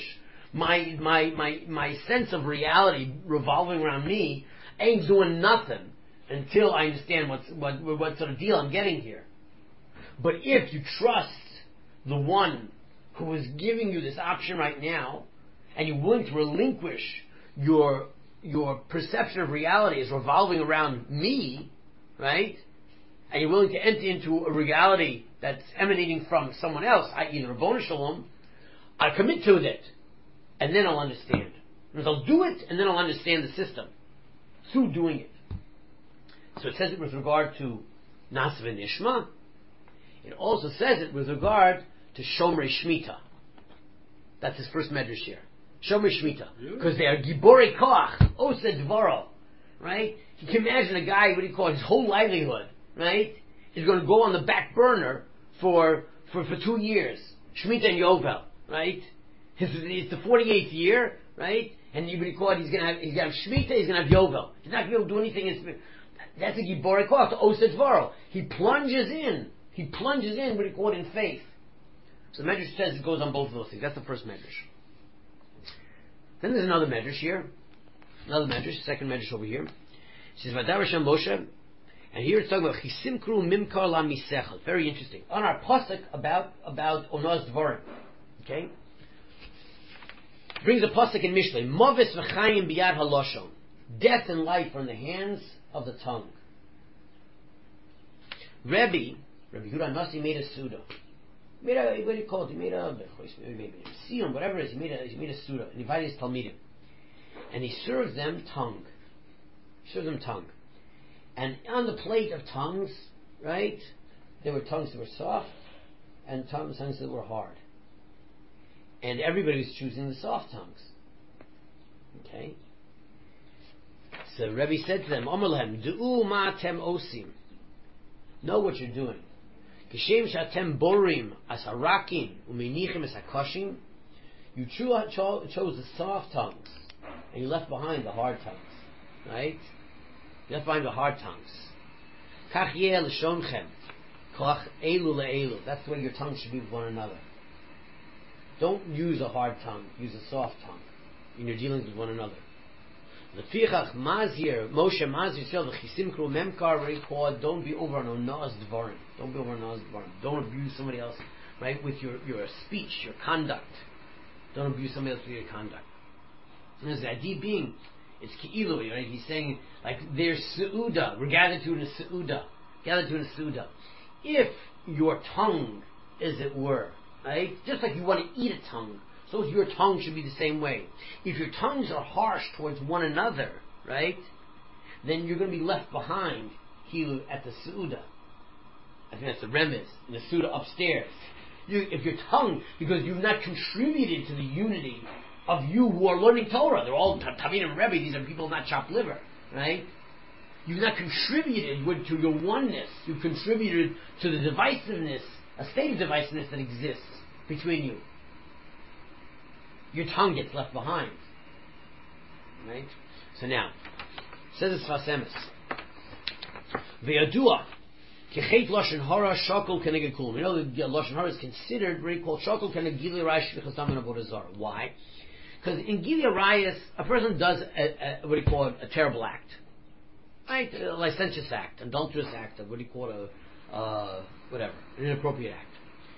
my my my my sense of reality revolving around me ain't doing nothing until I understand what's, what what sort of deal I'm getting here. But if you trust the one who is giving you this option right now, and you're willing to relinquish your your perception of reality as revolving around me, right? And you're willing to enter into a reality that's emanating from someone else, that is, Rabbonu Shalom, I commit to it, and then I'll understand. Because I'll do it, and then I'll understand the system through doing it. So it says it with regard to Nasa v'Nishma. It also says it with regard to Shomrei Shemitah. That's his first medrash here. Shomrei Shemitah. Because they are Giborei Koach, Oseh Dvaro. Right? You can imagine a guy, what do you call it, his whole livelihood, right, is going to go on the back burner for for, for two years. Shemitah and Yovel, right? His, it's the forty-eighth year, right? And you call it, he's going to have he's going to have Shemitah, he's going to have Yovel. He's not going to be able to do anything. In, that's a Giborei Koach, Oseh Dvaro. He plunges in. He plunges in, what do you call it, in faith. So the medrash says it goes on both of those things. That's the first medrash. Then there's another medrash here. Another medrash, second medrash over here. It says, Vadar Hashem Moshe. And here it's talking about Chisimkru Mimkar La Misechel. Very interesting. On our pasuk about, about Onoz Dvorim. Okay? Brings a pasuk in Mishlei. Moves v'chayim biyad haloshon. Death and life are in the hands of the tongue. Rebbe, Rabbi Yehuda Nasi made a suda. He made a, what do you call it? He made a, maybe a siyum, whatever it is. He made a, he made a suda. And he invited his talmidim. And he served them tongue. He served them tongue. And on the plate of tongues, right, there were tongues that were soft and tongues that were hard. And everybody was choosing the soft tongues. Okay? So Rebbe said to them, Omer lehem, Du'u ma tem osim. Know what you're doing. Kishem shatem borim as harakim umenichim as hakoshim. You chose the soft tongues, and you left behind the hard tongues. Right? You left behind the hard tongues. Kach yeh l'shonchem, koach elu le'elu. That's the way your tongue should be with one another. Don't use a hard tongue. Use a soft tongue in your dealings with one another. Lefichach mazir, Moshe mazir said, "V'chisimkru memkar reikod." Don't be over on onoz dvarim. Don't be over on onoz dvarim. Don't abuse somebody else, right? With your, your speech, your conduct. Don't abuse somebody else with your conduct. And the idea being, it's ki'ilu, right? He's saying like there's seuda. We're gathered to in a seuda. Gathered to in a seuda. If your tongue, as it were, right, just like you want to eat a tongue, so your tongue should be the same way. If your tongues are harsh towards one another, right, then you're going to be left behind here at the Su'uda. I think that's the remez, in the Su'uda upstairs. You, if your tongue, because you've not contributed to the unity of you who are learning Torah, they're all Tamid and Rebbe, these are people not chopped liver, right? You've not contributed with, to your oneness. You've contributed to the divisiveness, a state of divisiveness that exists between you. Your tongue gets left behind. Right? So now, says it's Fasemis. Ve'yadua, kechet lashon hara shakol keneged kulam. You know that lashon hara is considered very called shakol keneged gilui rayas shvichas damin avodah zarah. Why? Because in gilui rayas, a person does a, a, what do you call it, a terrible act, right? A licentious act, adulterous act, what do you call it, a uh, whatever, an inappropriate act.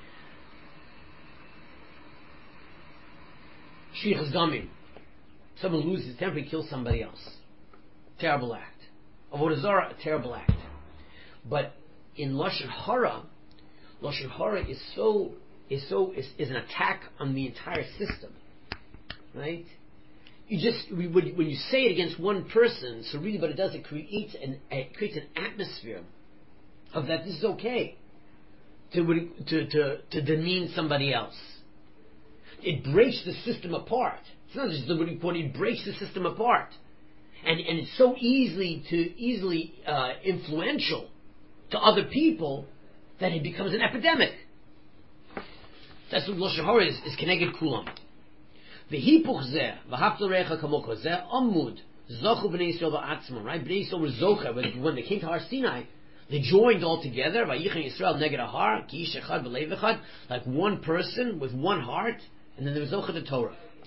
Shvichas damin. Someone loses his temper, he kills somebody else. Terrible act. Avodah zarah, a terrible act. But in lashon hara, lashon hara is so is so is, is an attack on the entire system, right? You just when, when you say it against one person, so really, what it does, it creates an it creates an atmosphere of that this is okay to to to, to demean somebody else. It breaks the system apart. It's not just the what you call it, it breaks the system apart, and and it's so easily to easily uh, influential to other people that it becomes an epidemic. That's what lashon hara is, is keneged kulam. V'hipuch zeh, v'haftal recha kamocha zeh, amud, zochu b'nei Yisrael ba'atzmon, right? B'nei Yisrael were zocha, when, when they came to Har Sinai, they joined all together, v'yichen Yisrael neged ahar, ki ish echad b'leiv echad, like one person with one heart, and then there was zocha the Torah.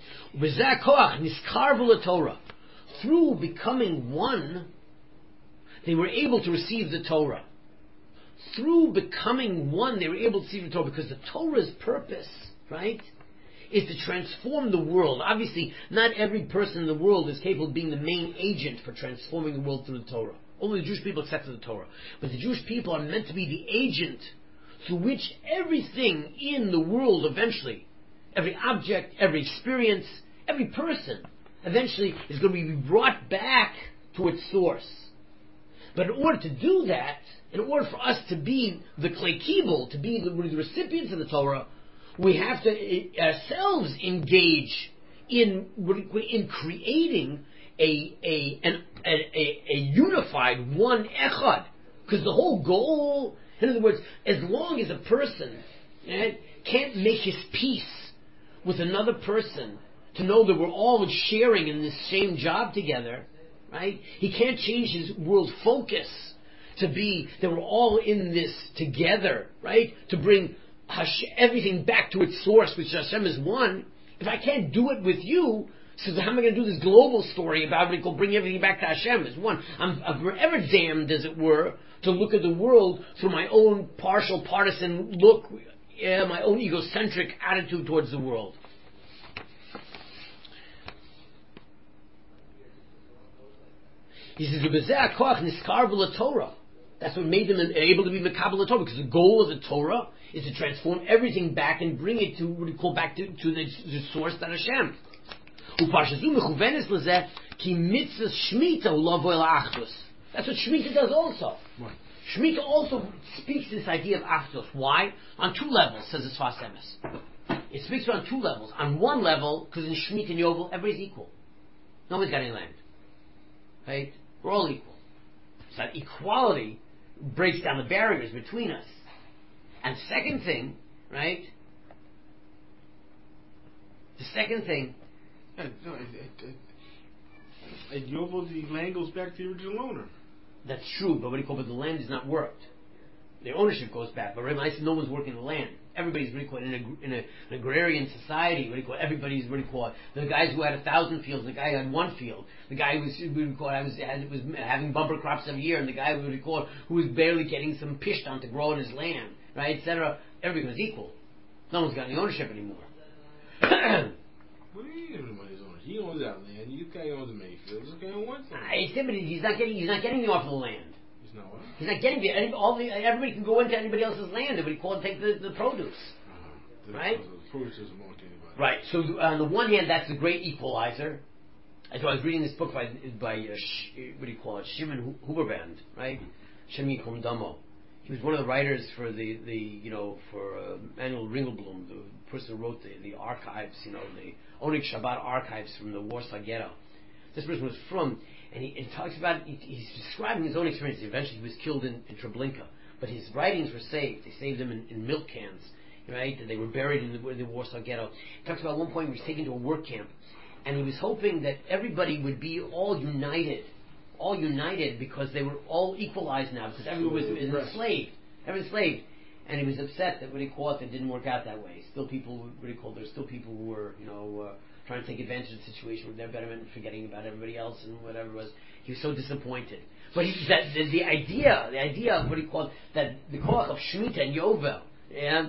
B'zeh koach niskarvu Torah. Through becoming one, they were able to receive the Torah. Through becoming one, they were able to receive the Torah because the Torah's purpose, right, is to transform the world. Obviously, not every person in the world is capable of being the main agent for transforming the world through the Torah. Only the Jewish people accepted the Torah. But the Jewish people are meant to be the agent through which everything in the world eventually, every object, every experience, every person, eventually is going to be brought back to its source. But in order to do that, in order for us to be the Klei Kibul, to be the, the recipients of the Torah, we have to uh, ourselves engage in in creating a a an, a, a, a unified one echad. Because the whole goal, in other words, as long as a person right, can't make his peace with another person to know that we're all sharing in this same job together, right? He can't change his world focus to be that we're all in this together, right? To bring Hash- everything back to its source, which Hashem is one. If I can't do it with you, so how am I going to do this global story about it? Go bring everything back to Hashem as one. I'm, I'm forever damned, as it were, to look at the world through my own partial partisan look, yeah, my own egocentric attitude towards the world. He says, "B'zeh koach niskarvu Torah." That's what made them able to be mekabel Torah, because the goal of the Torah is to transform everything back and bring it to what we call back to, to the, the source, that Hashem. That's what Shemitah does also. Right. Shemitah also speaks to this idea of Achdus. Why? On two levels, says the Sfas Emes. It speaks on two levels. On one level, because in Shemitah and Yovel, everybody's equal. Nobody's got any land. Right? We're all equal. So that equality breaks down the barriers between us. And second thing, right? The second thing. Yeah, no, it, it, it, at Yovel, the land goes back to the original owner. That's true, but what do you call it? The land is not worked. The ownership goes back, but right, no one's working the land. Everybody's what do you call it, in, a, in a, an agrarian society. What do you call it? Everybody's what do you call it? The guys who had a thousand fields, the guy who had one field. The guy who was what do you call it, I was, had, was having bumper crops every year, and the guy who, what do you call it, who was barely getting some pishtan to grow in his land, right, et cetera. Everybody was equal. No one's got any ownership anymore. What do you mean everybody's owner? He owns that land. You guy owns the Mayfield. This guy owns one thing. He's not getting. He's not getting off of the land. He's not what? He's not getting the, all the. Everybody can go into anybody else's land. Everybody call and take the, the produce. Uh-huh. The, Right? The produce doesn't belong to anybody. Right. So on the one hand, that's the great equalizer. I was reading this book by by uh, Sh, what do you call it? Shimon Huberband, right? Shemi Kum Damo. He was one of the writers for the, the you know for uh, Manuel Ringelblum, the person who wrote the, the archives, you know, the Onik Shabbat archives from the Warsaw Ghetto. This person was from, and he, he talks about, he, he's describing his own experience. Eventually, he was killed in, in Treblinka, but his writings were saved. They saved them in, in milk cans, right? And they were buried in the, in the Warsaw Ghetto. He talks about one point he was taken to a work camp, and he was hoping that everybody would be all united. all united because they were all equalized now, because everyone was enslaved. Everyone enslaved. And he was upset that what he called it didn't work out that way. Still people, what he called, there's still people who were, you know, uh, trying to take advantage of the situation with their betterment and forgetting about everybody else and whatever it was. He was so disappointed. But he, that, the, the idea, the idea of what he called, that the koach of Shemitah and Yovel, yeah,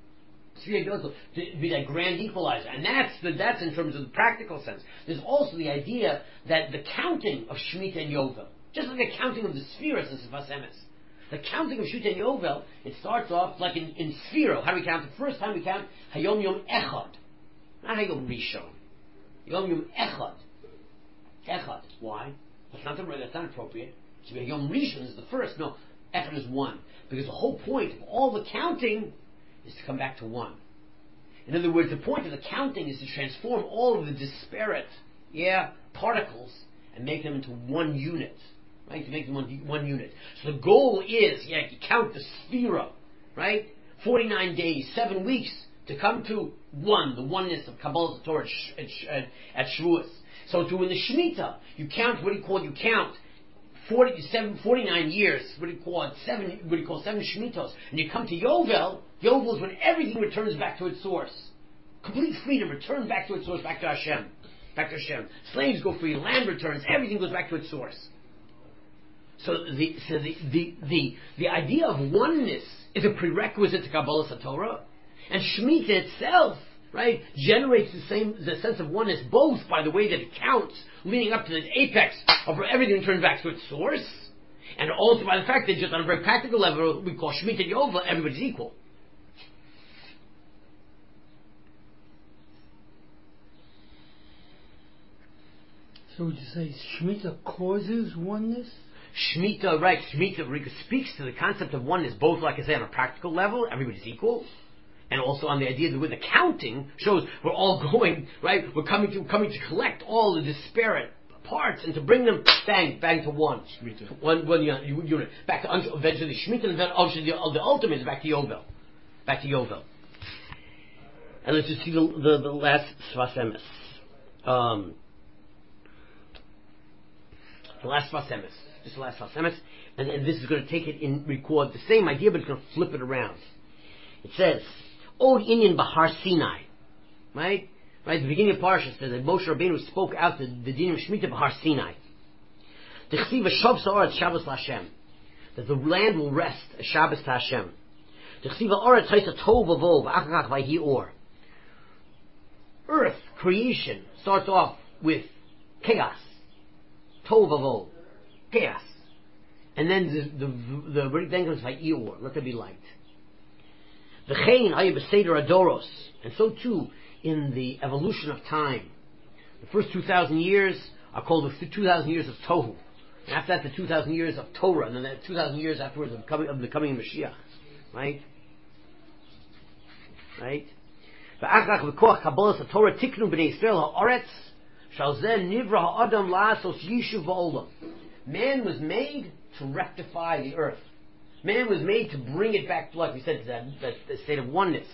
to be that grand equalizer, and that's the, that's in terms of the practical sense. There's also the idea that the counting of Shemitah and Yovel, just like the counting of the spheres in Sfas Emes, the counting of Shemitah and Yovel, it starts off like in, in Sphiro. How do we count? The first time we count Hayom Yom Echad, not Hayom Rishon, Yom Yom Echad, Echad. Why? That's not the that's not appropriate. So Hayom Rishon is the first. No, Echad is one, because the whole point of all the counting is to come back to one. In other words, the point of the counting is to transform all of the disparate, yeah, particles and make them into one unit, right? To make them one, one unit. So the goal is, yeah, you count the sphera, right? forty-nine days, seven weeks to come to one, the oneness of Kabbalah Torah at, at, at Shavuos. So to in the Shemitah, you count, what do you call it? You count forty-seven, forty-nine years, what do you call it, seven, what do you call it, seven Shemitahs, and you come to Yovel. Yovel is when everything returns back to its source. Complete freedom, return back to its source, back to Hashem. Back to Hashem. Slaves go free, land returns, everything goes back to its source. So the so the the the, the idea of oneness is a prerequisite to Kabbalah Satorah, and Shemitah itself, right, generates the same the sense of oneness both by the way that it counts, leading up to the apex of where everything turns back to its source, and also by the fact that just on a very practical level we call Shemitah Yovel, everybody's equal. So would you say Shemitah causes oneness? Shemitah, right, Shemitah speaks to the concept of oneness, both, like I say, on a practical level, everybody's equal, and also on the idea that with the counting shows we're all going, right, we're coming to coming to collect all the disparate parts and to bring them, bang, bang to one. Shemitah. One, one unit. Back to, eventually, Shemitah, and then eventually the, the ultimate is back to Yovel. Back to Yovel. And let's just see the, the, the last Sfas Emes. Um... The last Sfas Emes, just the last Sfas Emes, and, and this is going to take it in record the same idea, but it's going to flip it around. It says, "Od Inyan Bahar Sinai," right? Right. At the beginning of Parsha says that Moshe Rabbeinu spoke out the, the din of Shemitah Bahar Sinai. The Chsiva Shav Sa'aretz Shabbos LaHashem, that the land will rest a Shabbos to Hashem. The Chsiva Aretz Haisa Tov Vavov Achakach Vayhi Or. Earth creation starts off with chaos. Tov Vavov, chaos, and then the the the then comes by Eor, let there be light. V'chein hayu b'seder adoros, and so too in the evolution of time. The first two thousand years are called the two thousand years of Tohu, and after that the two thousand years of Torah, and then the two thousand years afterwards of coming of the coming of Mashiach, right? Right. V'achach v'koach kabbalas haTorah tiknu b'nei Yisrael ha'aretz. Man was made to rectify the earth. Man was made to bring it back to, like we said, to that, that, that state of oneness.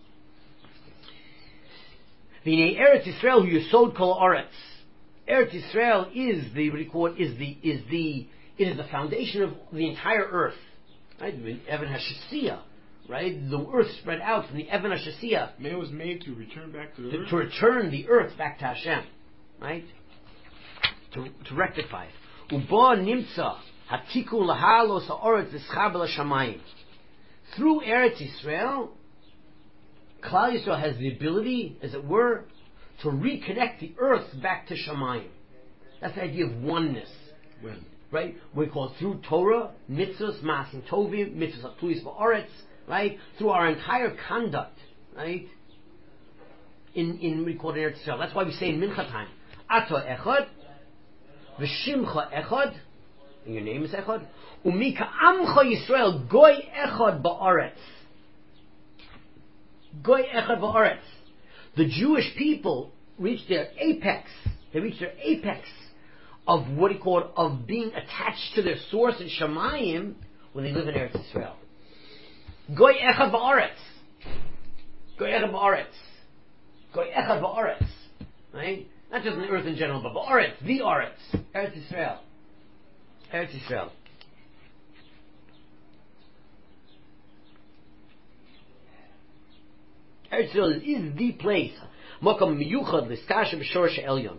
Eretz Yisrael hu yesod kol haaretz. Eretz Yisrael is the record is the is the it is the foundation of the entire earth. Right? Even HaShasiyah. Right? The earth spread out from the Even HaShasiyah. Man was made to return back to the to, earth. To return the earth back to Hashem. Right? To, to rectify it. Uba nimtza hatikun lahalos ha'oretz v'schabel hashamayim. Through Eretz Yisrael, Klal Yisrael has the ability, as it were, to reconnect the earth back to Shamayim. That's the idea of oneness. When? Right? We call it through Torah, mitzvahs, masim tovim, mitzvahs ha'tuyis ba'oretz, right? Through our entire conduct, right? In, in, we call it Eretz Yisrael. That's why we say in Mincha time, Ato Echad, V'Shimcha Echad, and your name is Echad, Umika Amcha Yisrael, Goy Echad Ba'aretz. Goy Echad Ba'aretz. The Jewish people reached their apex, they reached their apex of what he called, of being attached to their source in Shamayim when they live in Eretz Yisrael. Goy Echad Ba'aretz. Goy Echad Ba'aretz. Goy Echad Ba'aretz. Right? Not just in the earth in general, but Ba'aretz, the Aretz, Eretz Yisrael. Eretz Yisrael. Eretz Yisrael is the place. Mokam miyuchad l'skashem b'shorish elyon.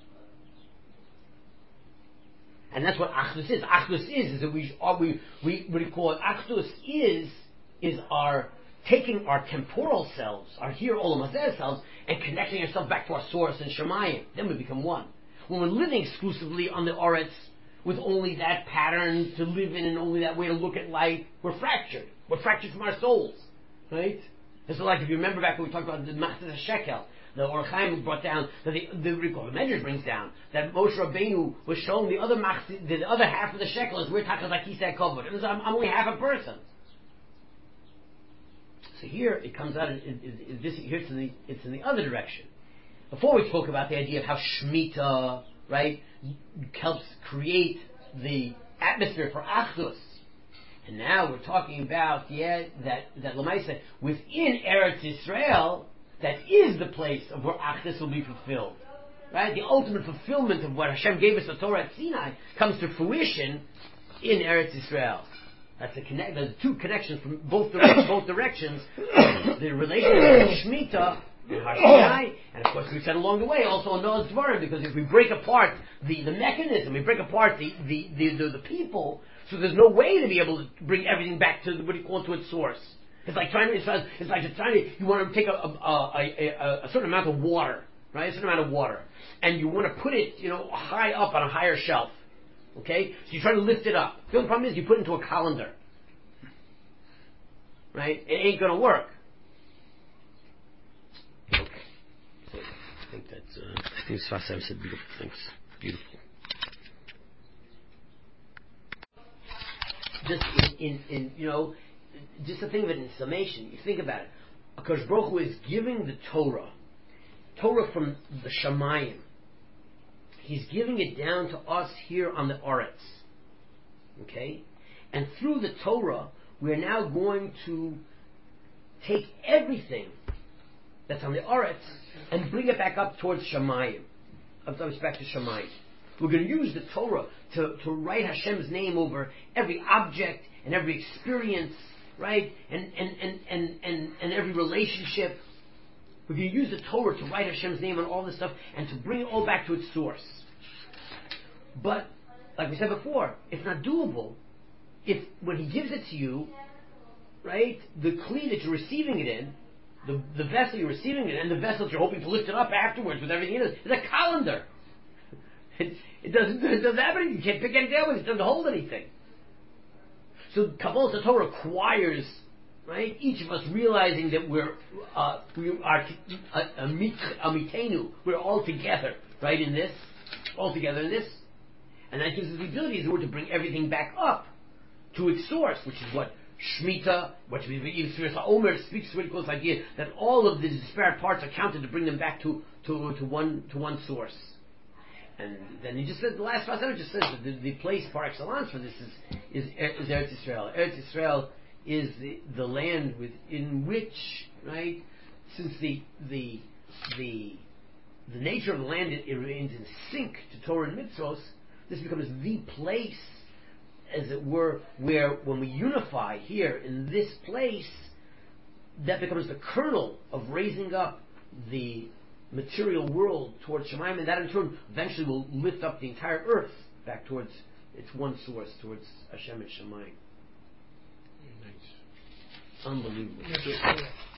And that's what Achdus is. Achdus is, is that we, are we, we, what we call it, Achdus is, is our taking our temporal selves, our here Olam Hazeh selves, and connecting ourselves back to our source in Shemayim. Then we become one. When we're living exclusively on the Aretz, with only that pattern to live in and only that way to look at life, we're fractured. We're fractured from our souls. Right? It's like if you remember back when we talked about the Machzis HaShekel, the Or Chaim brought down, that the, the, the Medrash brings down, that Moshe Rabbeinu was showing the other machzis, the other half of the shekel is we're talking like he said covered. And I'm, I'm only half a person. So here it comes out. It, it, it, this, here it's in the it's in the other direction. Before we spoke about the idea of how Shemitah, right, helps create the atmosphere for Achdus, and now we're talking about yeah that that Lamaisa within Eretz Yisrael, that is the place of where Achdus will be fulfilled, right? The ultimate fulfillment of what Hashem gave us the Torah at Sinai comes to fruition in Eretz Yisrael. That's the connect. There's two connections from both directions. both directions. The relationship of Shemitah, Har Sinai, and of course we said along the way also on Noah's Dvarim, because if we break apart the, the mechanism, we break apart the the, the, the the people, so there's no way to be able to bring everything back to what do you call it, to its source. It's like trying to, it's like, it's like just trying to, you want to take a a, a, a a certain amount of water, right? A certain amount of water, and you want to put it, you know, high up on a higher shelf. Okay, so you try to lift it up. The only problem is you put it into a colander, right? It ain't going to work. Okay, so I think that's. Uh, I think Sfas Emes said beautiful things. Beautiful. Just in, in, in, you know, just to think of it in summation. You think about it. Akash Baruch Hu is giving the Torah, Torah from the Shamayim. He's giving it down to us here on the Aretz. Okay? And through the Torah, we're now going to take everything that's on the Aretz and bring it back up towards Shamayim. Up back to Shamayim. We're going to use the Torah to, to write Hashem's name over every object and every experience, right? And, and, and, and, and, and every relationship. We're going to use the Torah to write Hashem's name on all this stuff and to bring it all back to its source. But, like we said before, it's not doable if, when He gives it to you, right, the kli that you're receiving it in, the, the vessel you're receiving it in, and the vessel that you're hoping to lift it up afterwards with everything in it, is a colander. It, it doesn't it doesn't have anything. You can't pick anything up with it. It doesn't hold anything. So Kabbalah Torah requires, right, each of us realizing that we're uh, we are amitenu. We're all together, right, in this, all together in this, and that gives us the ability, as it were, to bring everything back up to its source, which is what Shemitah, what Omer speaks to, it goes like idea that all of the disparate parts are counted to bring them back to to, to one to one source. And then he just said, the last verse just says that the, the place par excellence for this is, is, is Eretz Yisrael. Eretz Yisrael is the, the land within which, right, since the, the, the, the nature of the land, it, it remains in sync to Torah and Mitzvos, this becomes the place, as it were, where when we unify here in this place, that becomes the kernel of raising up the material world towards Shemayim, and that in turn eventually will lift up the entire earth back towards its one source, towards Hashem and Shemayim. Nice. Unbelievable.